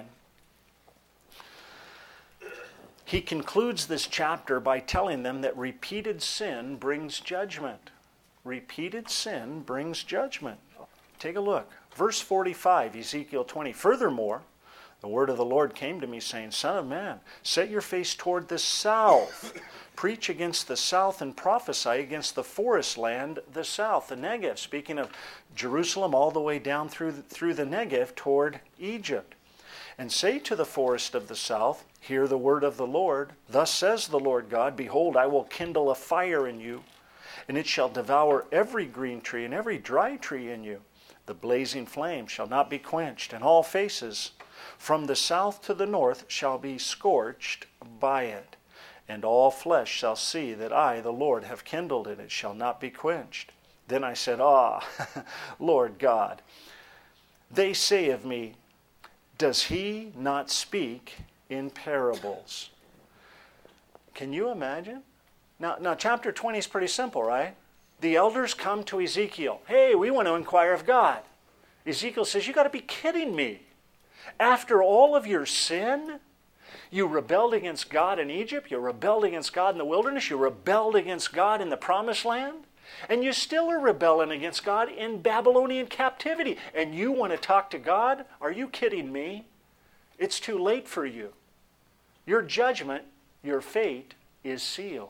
he concludes this chapter by telling them that repeated sin brings judgment. Repeated sin brings judgment. Take a look. Verse 45, Ezekiel 20. Furthermore, the word of the Lord came to me, saying, Son of man, set your face toward the south. Preach against the south and prophesy against the forest land, the south, the Negev. Speaking of Jerusalem all the way down through the Negev toward Egypt. And say to the forest of the south, Hear the word of the Lord. Thus says the Lord God, Behold, I will kindle a fire in you, and it shall devour every green tree and every dry tree in you. The blazing flame shall not be quenched, and all faces from the south to the north shall be scorched by it. And all flesh shall see that I, the Lord, have kindled it. It shall not be quenched. Then I said, Lord God, they say of me, does He not speak in parables? Can you imagine? Now, chapter 20 is pretty simple, right? The elders come to Ezekiel. Hey, we want to inquire of God. Ezekiel says, you got to be kidding me. After all of your sin, you rebelled against God in Egypt, you rebelled against God in the wilderness, you rebelled against God in the promised land, and you still are rebelling against God in Babylonian captivity. And you want to talk to God? Are you kidding me? It's too late for you. Your judgment, your fate is sealed.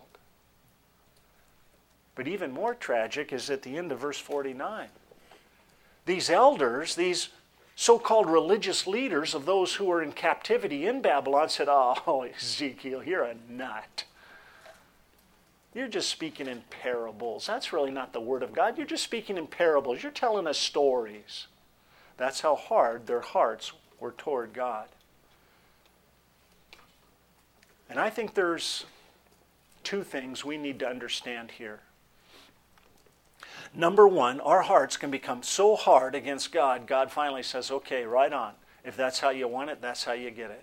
But even more tragic is at the end of verse 49. These elders, these so-called religious leaders of those who were in captivity in Babylon said, Oh, Ezekiel, you're a nut. You're just speaking in parables. That's really not the Word of God. You're just speaking in parables. You're telling us stories. That's how hard their hearts were toward God. And I think there's two things we need to understand here. Number one, our hearts can become so hard against God, God finally says, okay, right on. If that's how you want it, that's how you get it.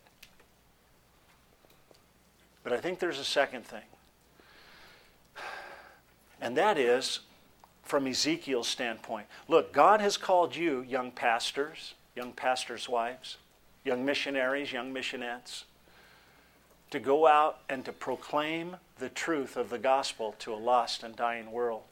But I think there's a second thing. And that is, from Ezekiel's standpoint. Look, God has called you, young pastors' wives, young missionaries, young missionettes, to go out and to proclaim the truth of the gospel to a lost and dying world.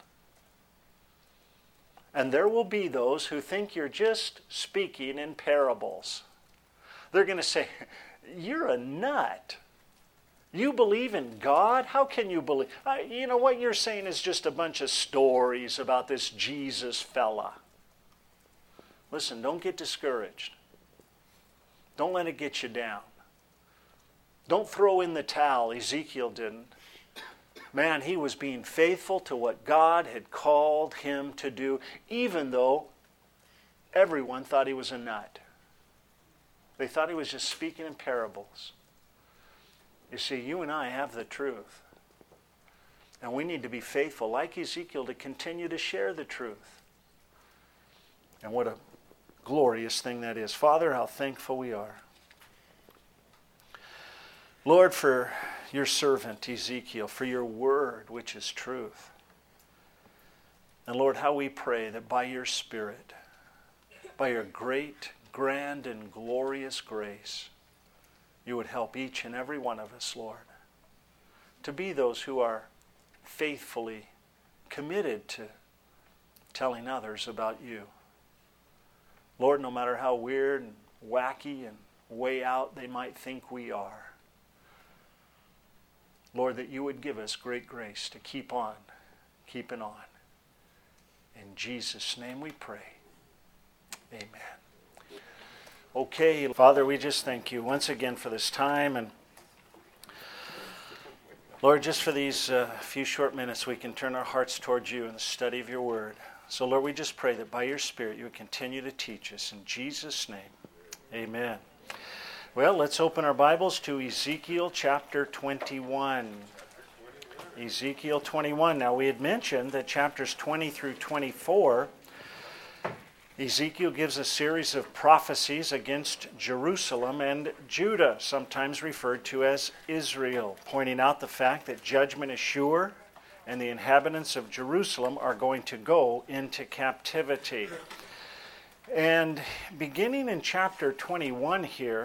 And there will be those who think you're just speaking in parables. They're going to say, you're a nut. You believe in God? How can you believe? You know, what you're saying is just a bunch of stories about this Jesus fella. Listen, don't get discouraged. Don't let it get you down. Don't throw in the towel. Ezekiel didn't. Man, he was being faithful to what God had called him to do, even though everyone thought he was a nut. They thought he was just speaking in parables. You see, you and I have the truth. And we need to be faithful, like Ezekiel, to continue to share the truth. And what a glorious thing that is. Father, how thankful we are. Lord, for your servant Ezekiel, for your word, which is truth. And Lord, how we pray that by your Spirit, by your great, grand, and glorious grace, you would help each and every one of us, Lord, to be those who are faithfully committed to telling others about you. Lord, no matter how weird and wacky and way out they might think we are, Lord, that you would give us great grace to keep on, keeping on. In Jesus' name we pray. Amen. Okay, Father, we just thank you once again for this time. And Lord, just for these few short minutes, we can turn our hearts towards you in the study of your word. So Lord, we just pray that by your Spirit you would continue to teach us. In Jesus' name, amen. Well, let's open our Bibles to Ezekiel chapter 21. Ezekiel 21. Now, we had mentioned that chapters 20 through 24, Ezekiel gives a series of prophecies against Jerusalem and Judah, sometimes referred to as Israel, pointing out the fact that judgment is sure and the inhabitants of Jerusalem are going to go into captivity. And beginning in chapter 21 here,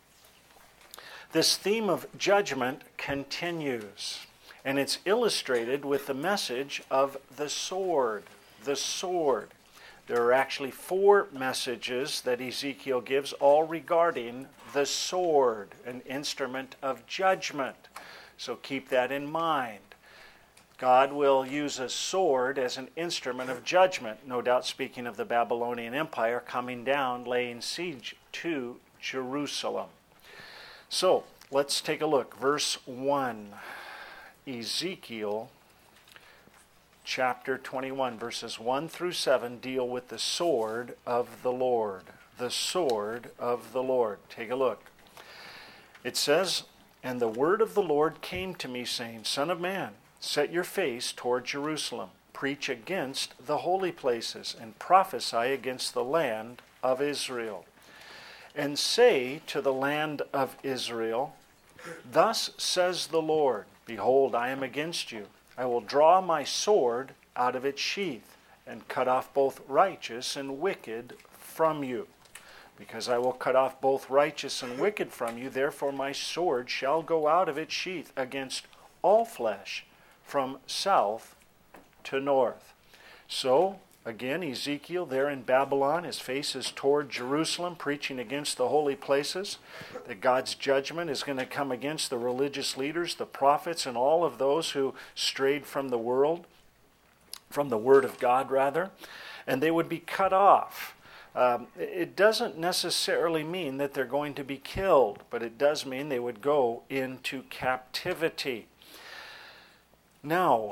this theme of judgment continues, and it's illustrated with the message of the sword. The sword. There are actually 4 messages that Ezekiel gives, all regarding the sword, an instrument of judgment. So keep that in mind. God will use a sword as an instrument of judgment, no doubt speaking of the Babylonian Empire coming down, laying siege to Jerusalem. So, let's take a look. Verse 1, Ezekiel chapter 21, verses 1 through 7 deal with the sword of the Lord. The sword of the Lord. Take a look. It says, "And the word of the Lord came to me, saying, Son of man, set your face toward Jerusalem, preach against the holy places, and prophesy against the land of Israel. And say to the land of Israel, Thus says the Lord, Behold, I am against you. I will draw my sword out of its sheath, and cut off both righteous and wicked from you. Because I will cut off both righteous and wicked from you, therefore my sword shall go out of its sheath against all flesh, from south to north." So, again, Ezekiel there in Babylon, his face is toward Jerusalem, preaching against the holy places, that God's judgment is going to come against the religious leaders, the prophets, and all of those who strayed from the world, from the Word of God, rather, and they would be cut off. It doesn't necessarily mean that they're going to be killed, but it does mean they would go into captivity. Now,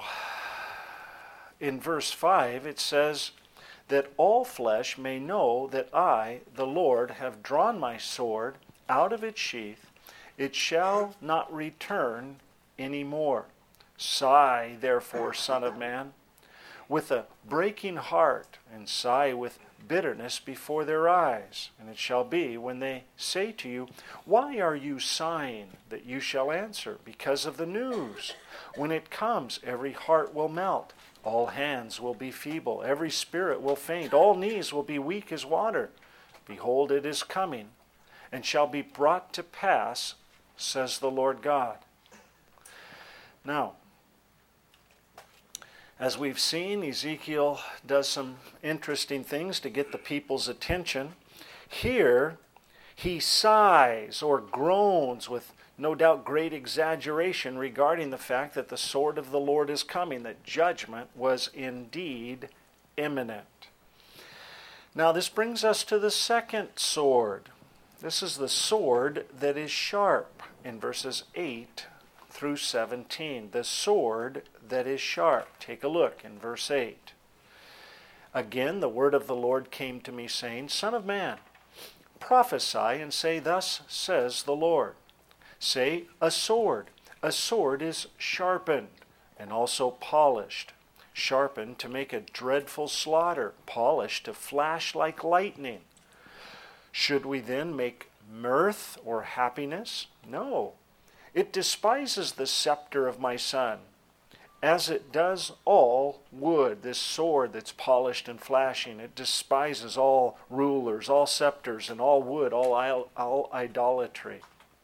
in verse 5, it says that all flesh may know that I, the Lord, have drawn my sword out of its sheath. It shall not return any more. Sigh, therefore, Son of man. with a breaking heart, and sigh with bitterness before their eyes. And it shall be, when they say to you, Why are you sighing? That you shall answer, Because of the news. When it comes, every heart will melt. All hands will be feeble. Every spirit will faint. All knees will be weak as water. Behold, it is coming, and shall be brought to pass, says the Lord God. Now, as we've seen, Ezekiel does some interesting things to get the people's attention. Here, he sighs or groans with no doubt great exaggeration regarding the fact that the sword of the Lord is coming, that judgment was indeed imminent. Now, this brings us to the second sword. This is the sword that is sharp in verses 8 through 17. The sword that is sharp. Take a look in verse 8. Again, the word of the Lord came to me, saying, Son of man, prophesy and say, Thus says the Lord. Say, a sword. A sword is sharpened and also polished. Sharpened to make a dreadful slaughter, polished to flash like lightning. Should we then make mirth or happiness? No. It despises the scepter of my son, as it does all wood, this sword that's polished and flashing. It despises all rulers, all scepters, and all wood, all idolatry.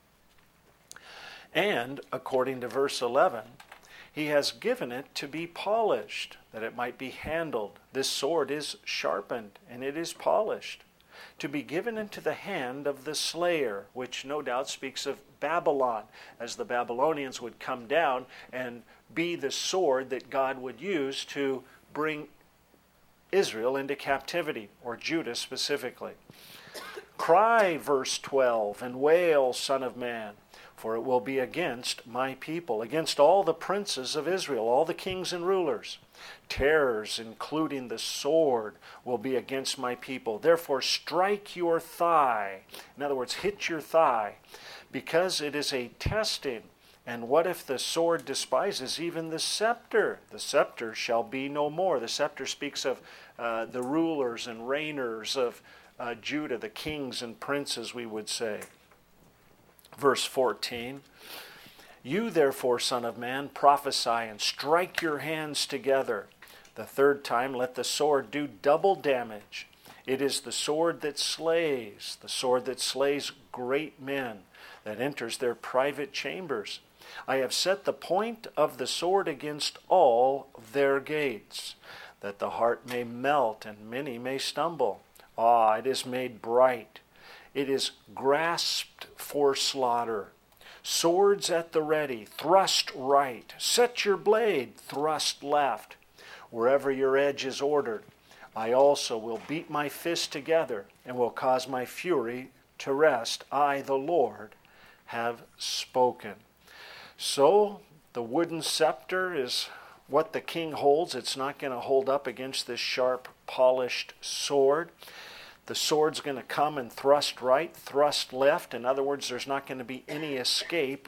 And, according to verse 11, he has given it to be polished, that it might be handled. This sword is sharpened, and it is polished, to be given into the hand of the slayer, which no doubt speaks of Babylon, as the Babylonians would come down and be the sword that God would use to bring Israel into captivity, or Judah specifically. Cry, verse 12, and wail, Son of man, for it will be against my people, against all the princes of Israel, all the kings and rulers. Terrors, including the sword, will be against my people. Therefore, strike your thigh. In other words, hit your thigh, because it is a testing. And what if the sword despises even the scepter? The scepter shall be no more. The scepter speaks of the rulers and reigners of Judah, the kings and princes, we would say. Verse 14, You therefore, Son of man, prophesy and strike your hands together. The third time let the sword do double damage. It is the sword that slays great men, that enters their private chambers. I have set the point of the sword against all their gates, that the heart may melt and many may stumble. It is made bright. It is grasped for slaughter. Swords at the ready, thrust right. Set your blade, thrust left. Wherever your edge is ordered, I also will beat my fist together and will cause my fury to rest. I, the Lord, have spoken. So, the wooden scepter is what the king holds. It's not going to hold up against this sharp, polished sword. The sword's going to come and thrust right, thrust left. In other words, there's not going to be any escape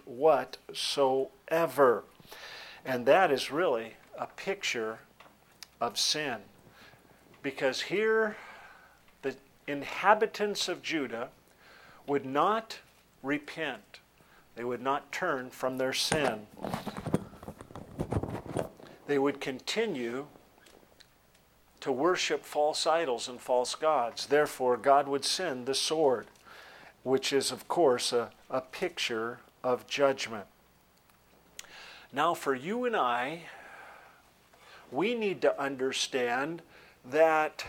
whatsoever. And that is really a picture of sin. Because here, the inhabitants of Judah would not repent. They would not turn from their sin. They would continue to worship false idols and false gods. Therefore, God would send the sword, which is, of course, a picture of judgment. Now, for you and I, we need to understand that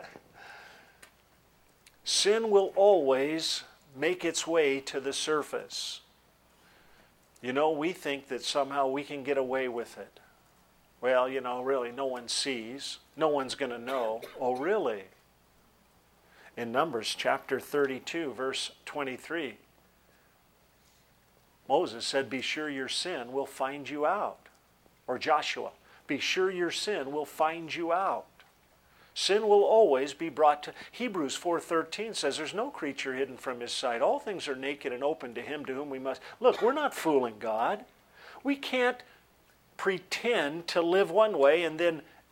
sin will always make its way to the surface. You know, we think that somehow we can get away with it. Well, you know, really, no one sees. No one's going to know. Oh, really? In Numbers chapter 32, verse 23, Moses said, be sure your sin will find you out. Or Joshua, be sure your sin will find you out. Sin will always be brought to... Hebrews 4:13 says there's no creature hidden from his sight. All things are naked and open to him to whom we must... Look, we're not fooling God. We can't pretend to live one way and then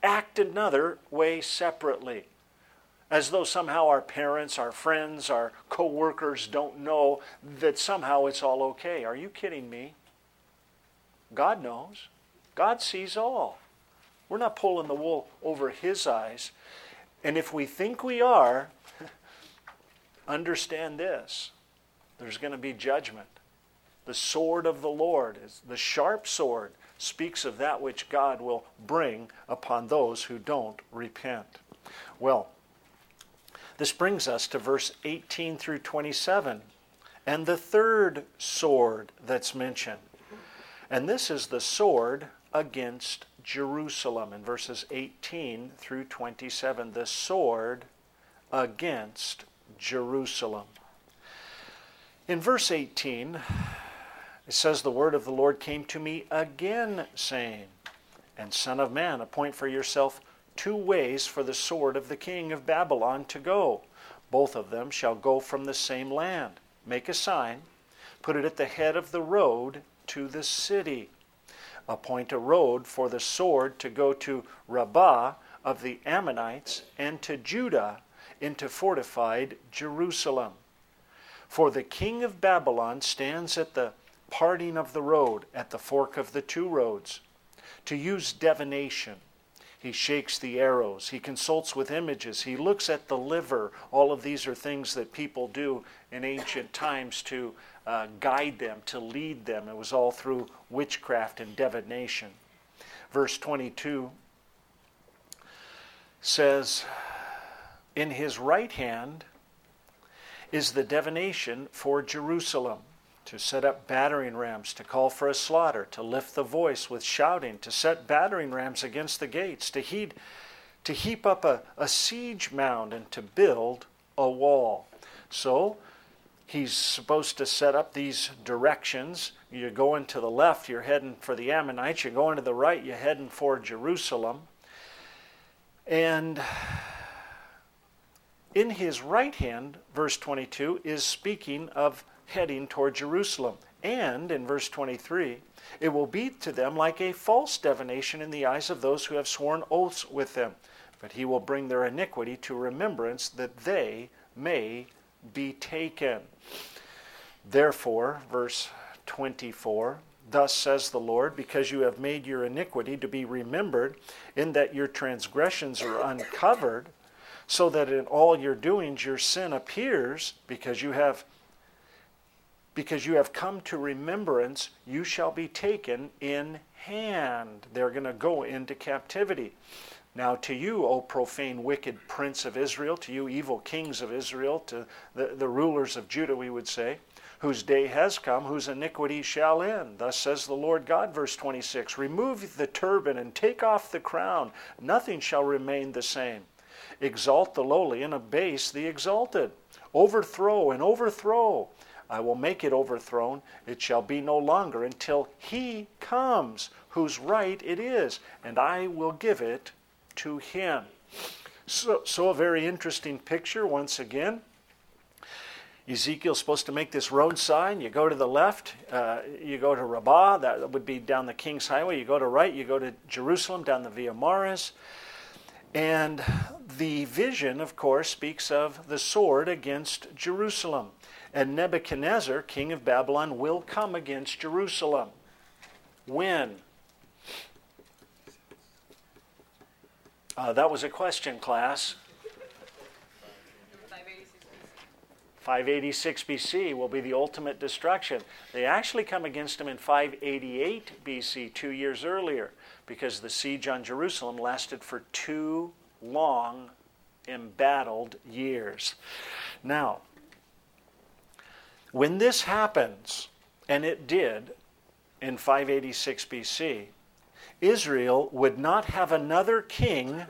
act another way separately, as though somehow our parents, our friends, our co-workers don't know that somehow it's all okay. Are you kidding me? God knows. God sees all. We're not pulling the wool over His eyes. And if we think we are, understand this. There's going to be judgment. The sword of the Lord, the sharp sword, speaks of that which God will bring upon those who don't repent. Well, this brings us to verse 18 through 27, and the third sword that's mentioned. And this is the sword against Jerusalem in verses 18 through 27. The sword against Jerusalem. In verse 18, it says, the word of the Lord came to me again, saying, and son of man, appoint for yourself 2 ways for the sword of the king of Babylon to go. Both of them shall go from the same land. Make a sign, put it at the head of the road to the city. Appoint a road for the sword to go to Rabbah of the Ammonites and to Judah into fortified Jerusalem. For the king of Babylon stands at the parting of the road, at the fork of the 2 roads, to use divination. He shakes the arrows. He consults with images. He looks at the liver. All of these are things that people do in ancient times to guide them, to lead them. It was all through witchcraft and divination. Verse 22 says, in his right hand is the divination for Jerusalem, to set up battering rams, to call for a slaughter, to lift the voice with shouting, to set battering rams against the gates, to heap up a siege mound, and to build a wall. So he's supposed to set up these directions. You're going to the left, you're heading for the Ammonites. You're going to the right, you're heading for Jerusalem. And in his right hand, verse 22, is speaking of heading toward Jerusalem. And in verse 23, it will be to them like a false divination in the eyes of those who have sworn oaths with them. But he will bring their iniquity to remembrance, that they may be taken. Therefore, verse 24, thus says the Lord, because you have made your iniquity to be remembered, in that your transgressions are uncovered, so that in all your doings your sin appears, because you have come to remembrance, you shall be taken in hand. They're going to go into captivity. Now to you, O profane, wicked prince of Israel, to you evil kings of Israel, to the rulers of Judah, we would say, whose day has come, whose iniquity shall end. Thus says the Lord God, verse 26, remove the turban and take off the crown. Nothing shall remain the same. Exalt the lowly and abase the exalted. Overthrow and overthrow. I will make it overthrown. It shall be no longer until he comes, whose right it is, and I will give it to him. So a very interesting picture once again. Ezekiel's supposed to make this road sign. You go to the left, you go to Rabbah, that would be down the King's Highway. You go to right, you go to Jerusalem, down the Via Maris. And the vision, of course, speaks of the sword against Jerusalem. And Nebuchadnezzar, king of Babylon, will come against Jerusalem. When? That was a question, class. 586 BC will be the ultimate destruction. They actually come against him in 588 BC, 2 years earlier, because the siege on Jerusalem lasted for 2 long, embattled years. Now, when this happens, and it did in 586 BC, Israel would not have another king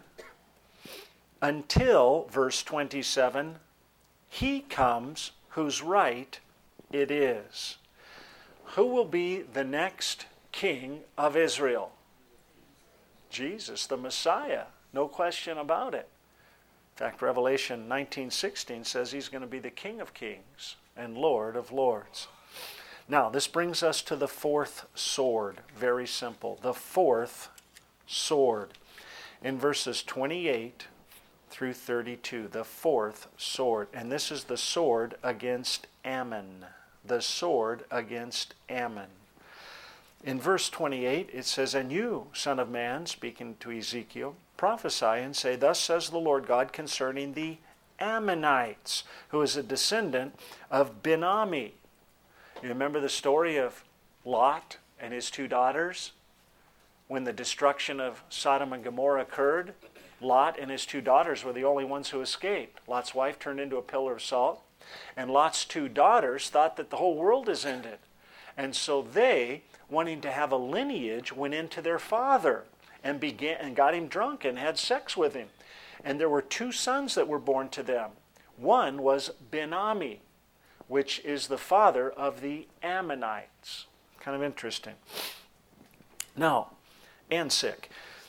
until, verse 27, he comes whose right it is. Who will be the next king of Israel? Jesus, the Messiah. No question about it. In fact, Revelation 19:16 says he's going to be the King of Kings and Lord of Lords. Now, this brings us to the 4th sword. Very simple. The 4th sword. in verses 28 through 32, the fourth sword. And this is the sword against Ammon. The sword against Ammon. In verse 28, it says, "And you, son of man," speaking to Ezekiel, "prophesy and say, Thus says the Lord God concerning the Ammonites, who is a descendant of Ben-Ammi." You remember the story of Lot and his two daughters? When the destruction of Sodom and Gomorrah occurred, Lot and his two daughters were the only ones who escaped. Lot's wife turned into a pillar of salt, and Lot's two daughters thought that the whole world is ended. And so they, wanting to have a lineage, went into their father and got him drunk and had sex with him. And there were two sons that were born to them. One was Ben-Ammi, which is the father of the Ammonites. Kind of interesting. Now, and sick.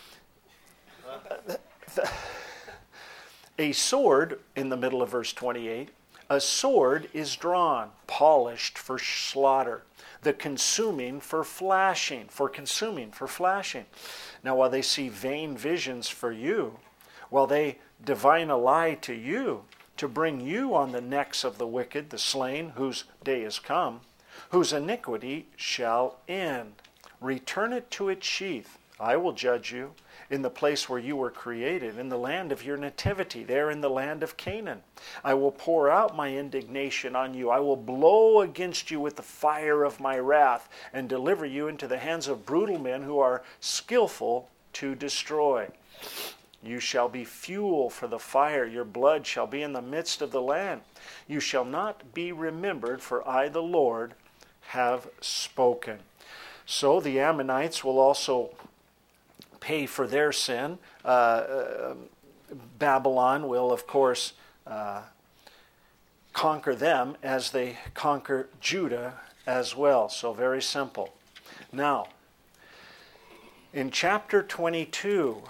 A sword, in the middle of verse 28, a sword is drawn, polished for slaughter, the consuming for flashing, Now, while they see vain visions for you, while they divine a lie to you, to bring you on the necks of the wicked, the slain, whose day is come, whose iniquity shall end. Return it to its sheath. I will judge you in the place where you were created, in the land of your nativity, there in the land of Canaan. I will pour out my indignation on you. I will blow against you with the fire of my wrath and deliver you into the hands of brutal men who are skillful to destroy. You shall be fuel for the fire. Your blood shall be in the midst of the land. You shall not be remembered, for I, the Lord, have spoken. So the Ammonites will also pay for their sin. Babylon will, of course, conquer them as they conquer Judah as well. So very simple. Now, in chapter 22,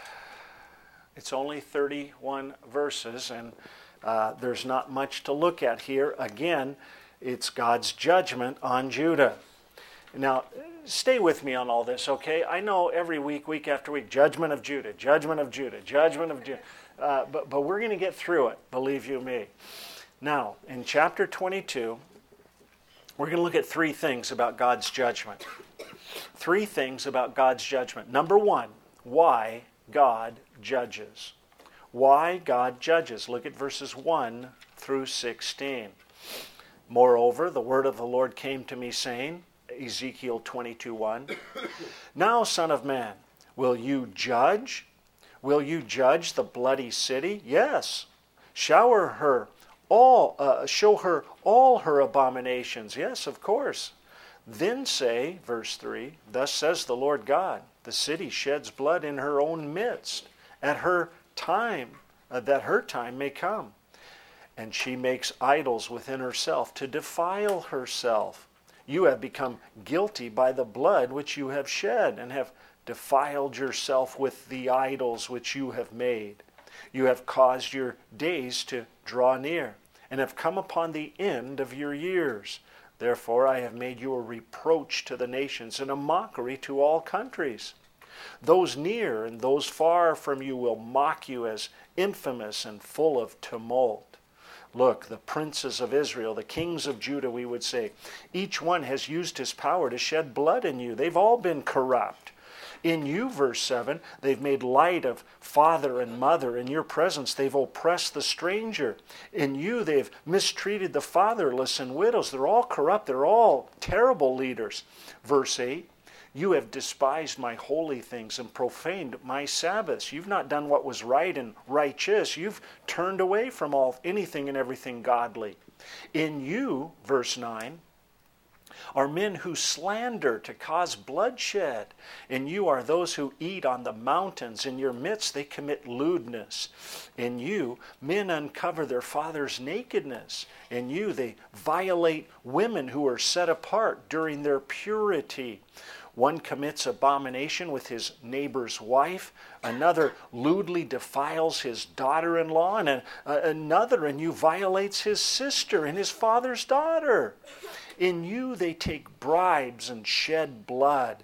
it's only 31 verses, and there's not much to look at here. Again, it's God's judgment on Judah. Now, stay with me on all this, okay? I know every week, week after week, judgment of Judah, judgment of Judah, judgment of Judah. But we're going to get through it, believe you me. Now, in chapter 22, we're going to look at three things about God's judgment. Three things about God's judgment. Number one, why God judges. Why God judges. Look at verses 1 through 16. Moreover, the word of the Lord came to me, saying, Ezekiel 22:1. Now, son of man, will you judge? Will you judge the bloody city? Yes. Show her all her abominations. Yes, of course. Then say, verse 3, Thus says the Lord God, the city sheds blood in her own midst, at her time, that her time may come. And she makes idols within herself to defile herself. You have become guilty by the blood which you have shed, and have defiled yourself with the idols which you have made. You have caused your days to draw near, and have come upon the end of your years. Therefore I have made you a reproach to the nations, and a mockery to all countries. Those near and those far from you will mock you as infamous and full of tumult. Look, the princes of Israel, the kings of Judah, we would say, each one has used his power to shed blood in you. They've all been corrupt. In you, verse 7, they've made light of father and mother. In your presence, they've oppressed the stranger. In you, they've mistreated the fatherless and widows. They're all corrupt. They're all terrible leaders. Verse 8, you have despised my holy things and profaned my Sabbaths. You've not done what was right and righteous. You've turned away from anything and everything godly. In you, verse 9, are men who slander to cause bloodshed. And you are those who eat on the mountains. In your midst they commit lewdness. In you, men uncover their father's nakedness. In you, they violate women who are set apart during their purity. One commits abomination with his neighbor's wife. Another lewdly defiles his daughter-in-law. And another in you violates his sister and his father's daughter. In you they take bribes and shed blood.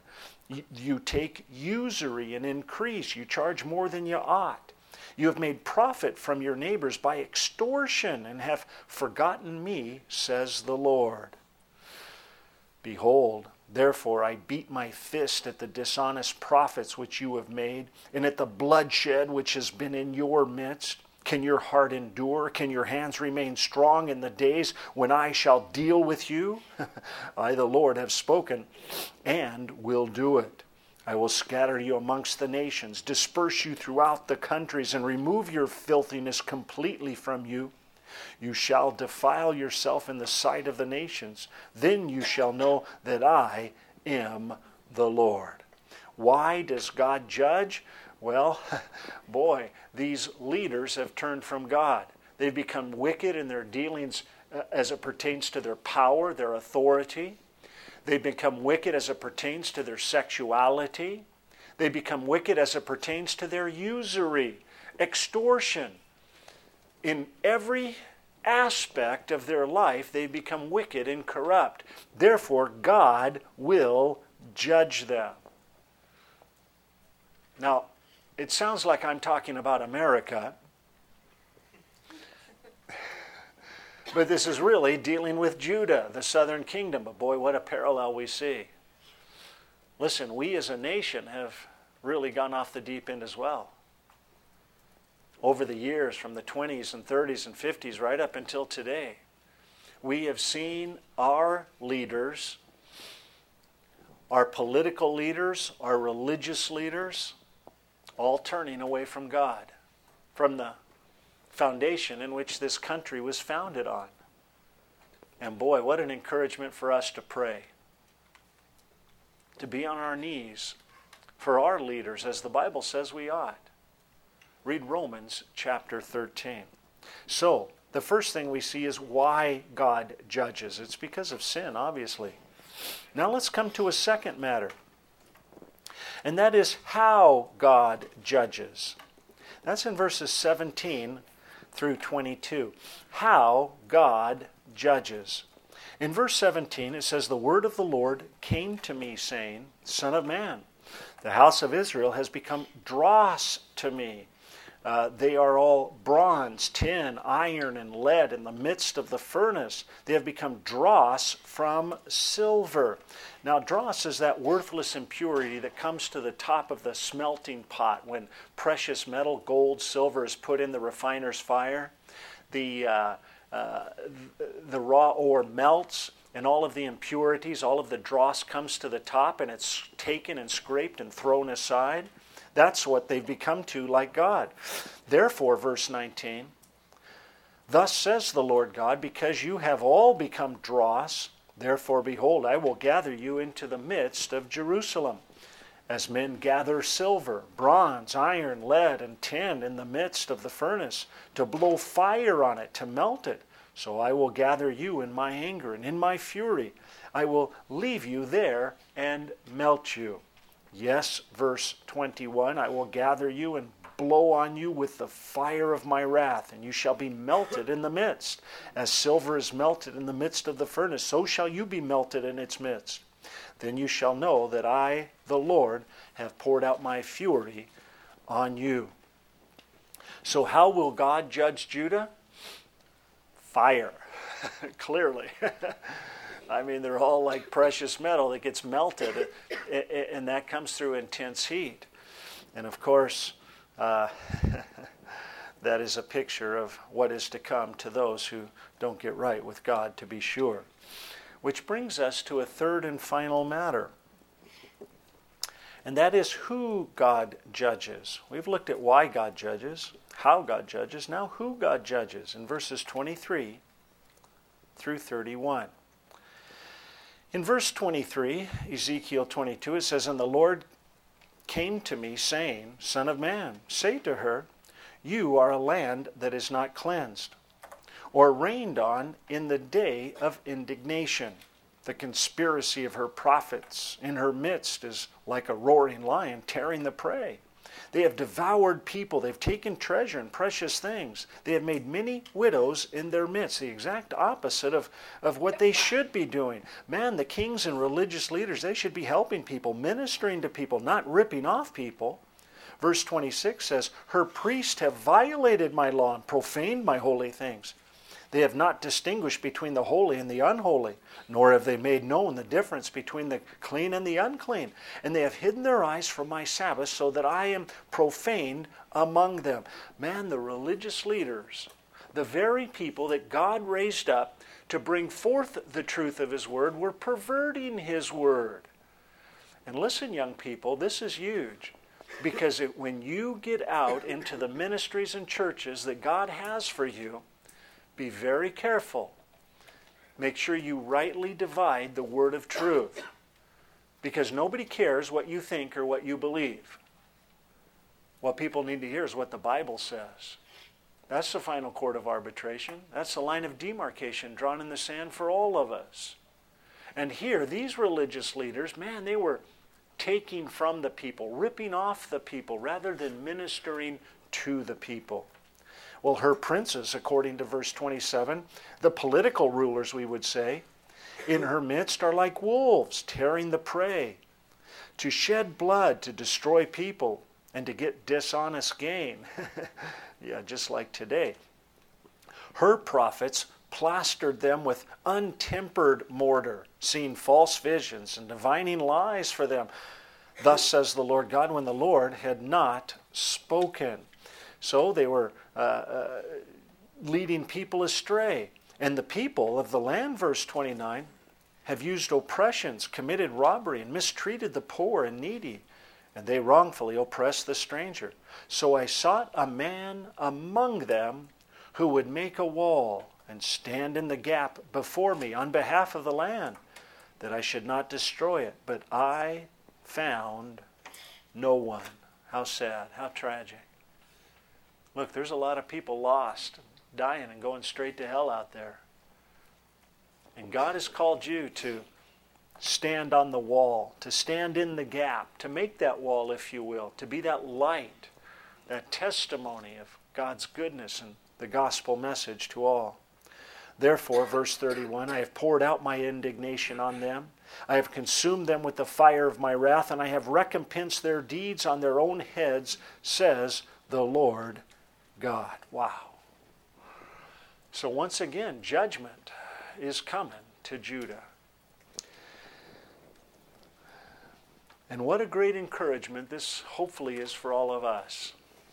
You take usury and increase. You charge more than you ought. You have made profit from your neighbors by extortion and have forgotten me, says the Lord. Behold, therefore I beat my fist at the dishonest profits which you have made, and at the bloodshed which has been in your midst. Can your heart endure? Can your hands remain strong in the days when I shall deal with you? I, the Lord, have spoken and will do it. I will scatter you amongst the nations, disperse you throughout the countries, and remove your filthiness completely from you. You shall defile yourself in the sight of the nations. Then you shall know that I am the Lord. Why does God judge? Well, boy, these leaders have turned from God. They've become wicked in their dealings as it pertains to their power, their authority. They become wicked as it pertains to their sexuality. They become wicked as it pertains to their usury, extortion. In every aspect of their life, they become wicked and corrupt. Therefore, God will judge them. Now, it sounds like I'm talking about America, but this is really dealing with Judah, the southern kingdom. But boy, what a parallel we see. Listen, we as a nation have really gone off the deep end as well. Over the years, from the 20s and 30s and 50s right up until today, we have seen our leaders, our political leaders, our religious leaders, all turning away from God, from the foundation in which this country was founded on. And boy, what an encouragement for us to pray, to be on our knees for our leaders, as the Bible says we ought. Read Romans chapter 13. So, the first thing we see is why God judges. It's because of sin, obviously. Now let's come to a second matter. And that is how God judges. That's in verses 17 through 22. How God judges. In verse 17 it says, "The word of the Lord came to me, saying, Son of man, the house of Israel has become dross to me. They are all bronze, tin, iron, and lead in the midst of the furnace. They have become dross from silver." Now, dross is that worthless impurity that comes to the top of the smelting pot when precious metal, gold, silver, is put in the refiner's fire. The raw ore melts, and all of the impurities, all of the dross comes to the top, and it's taken and scraped and thrown aside. That's what they've become to, like God. Therefore, verse 19, "Thus says the Lord God, because you have all become dross, therefore, behold, I will gather you into the midst of Jerusalem, as men gather silver, bronze, iron, lead, and tin in the midst of the furnace, to blow fire on it, to melt it. So I will gather you in my anger, and in my fury I will leave you there and melt you. Yes, verse 21, I will gather you and blow on you with the fire of my wrath, and you shall be melted in the midst. As silver is melted in the midst of the furnace, so shall you be melted in its midst. Then you shall know that I, the Lord, have poured out my fury on you." So how will God judge Judah? Fire, clearly. I mean, they're all like precious metal that gets melted, and that comes through intense heat. And of course, that is a picture of what is to come to those who don't get right with God, to be sure. Which brings us to a third and final matter. And that is who God judges. We've looked at why God judges, how God judges, now who God judges in verses 23 through 31. In verse 23, Ezekiel 22, it says, "And the Lord came to me, saying, Son of man, say to her, you are a land that is not cleansed, or rained on in the day of indignation. The conspiracy of her prophets in her midst is like a roaring lion tearing the prey. They have devoured people. They've taken treasure and precious things. They have made many widows in their midst. The exact opposite of what they should be doing. Man, the kings and religious leaders, they should be helping people, ministering to people, not ripping off people. Verse 26 says, her priests have violated my law and profaned my holy things. They have not distinguished between the holy and the unholy, nor have they made known the difference between the clean and the unclean. And they have hidden their eyes from my Sabbath, so that I am profaned among them. Man, the religious leaders, the very people that God raised up to bring forth the truth of His Word, were perverting His Word. And listen, young people, this is huge. Because when you get out into the ministries and churches that God has for you, be very careful. Make sure you rightly divide the word of truth. Because nobody cares what you think or what you believe. What people need to hear is what the Bible says. That's the final court of arbitration. That's the line of demarcation drawn in the sand for all of us. And here, these religious leaders, man, they were taking from the people, ripping off the people, rather than ministering to the people. Well, her princes, according to verse 27, the political rulers, we would say, in her midst are like wolves, tearing the prey, to shed blood, to destroy people, and to get dishonest gain. Yeah, just like today. Her prophets plastered them with untempered mortar, seeing false visions and divining lies for them. Thus says the Lord God, when the Lord had not spoken. So they were leading people astray. And the people of the land, verse 29, have used oppressions, committed robbery, and mistreated the poor and needy. And they wrongfully oppressed the stranger. So I sought a man among them who would make a wall and stand in the gap before me on behalf of the land, that I should not destroy it. But I found no one. How sad, how tragic. Look, there's a lot of people lost, dying and going straight to hell out there. And God has called you to stand on the wall, to stand in the gap, to make that wall, if you will, to be that light, that testimony of God's goodness and the gospel message to all. Therefore, verse 31, I have poured out my indignation on them. I have consumed them with the fire of my wrath, and I have recompensed their deeds on their own heads, says the Lord God. Wow. So once again, judgment is coming to Judah. And what a great encouragement this hopefully is for all of us.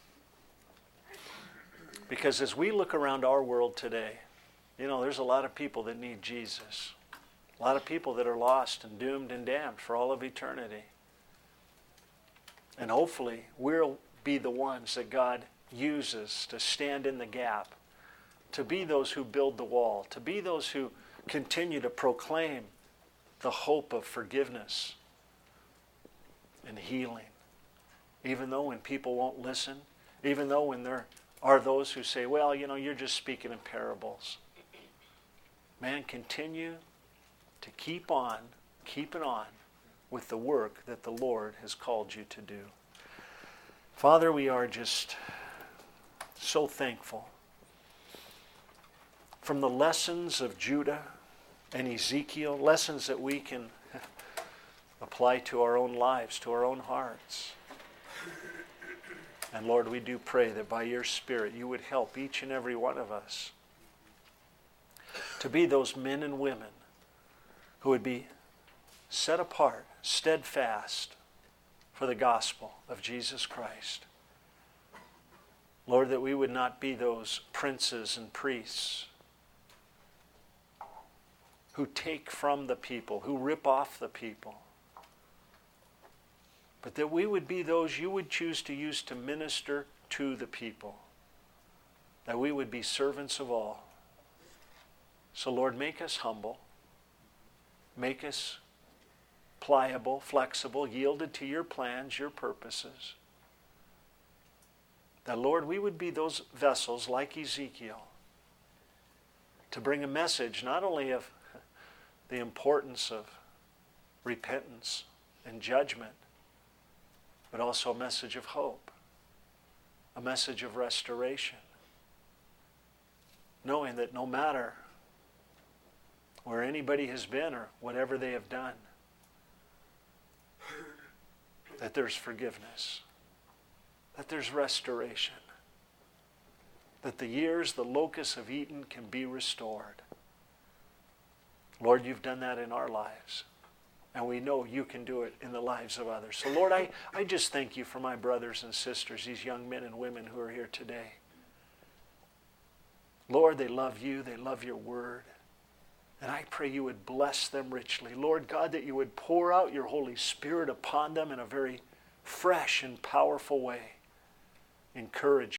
Because as we look around our world today, you know, there's a lot of people that need Jesus. A lot of people that are lost and doomed and damned for all of eternity. And hopefully we'll be the ones that God uses to stand in the gap, to be those who build the wall, to be those who continue to proclaim the hope of forgiveness and healing. Even though when people won't listen, even though when there are those who say, well, you know, you're just speaking in parables. Man, continue to keep on, keeping on with the work that the Lord has called you to do. Father, we are just so thankful from the lessons of Judah and Ezekiel, lessons that we can apply to our own lives, to our own hearts. And Lord, we do pray that by your Spirit you would help each and every one of us to be those men and women who would be set apart, steadfast for the gospel of Jesus Christ. Lord, that we would not be those princes and priests who take from the people, who rip off the people, but that we would be those you would choose to use to minister to the people, that we would be servants of all. So Lord, make us humble, make us pliable, flexible, yielded to your plans, your purposes. That, Lord, we would be those vessels like Ezekiel to bring a message not only of the importance of repentance and judgment, but also a message of hope. a message of restoration, knowing that no matter where anybody has been or whatever they have done, that there's forgiveness, that there's restoration, that the years the locusts have eaten can be restored. Lord, you've done that in our lives, and we know you can do it in the lives of others. So Lord, I just thank you for my brothers and sisters, these young men and women who are here today. Lord, they love you, they love your word, and I pray you would bless them richly. Lord God, that you would pour out your Holy Spirit upon them in a very fresh and powerful way. Encourage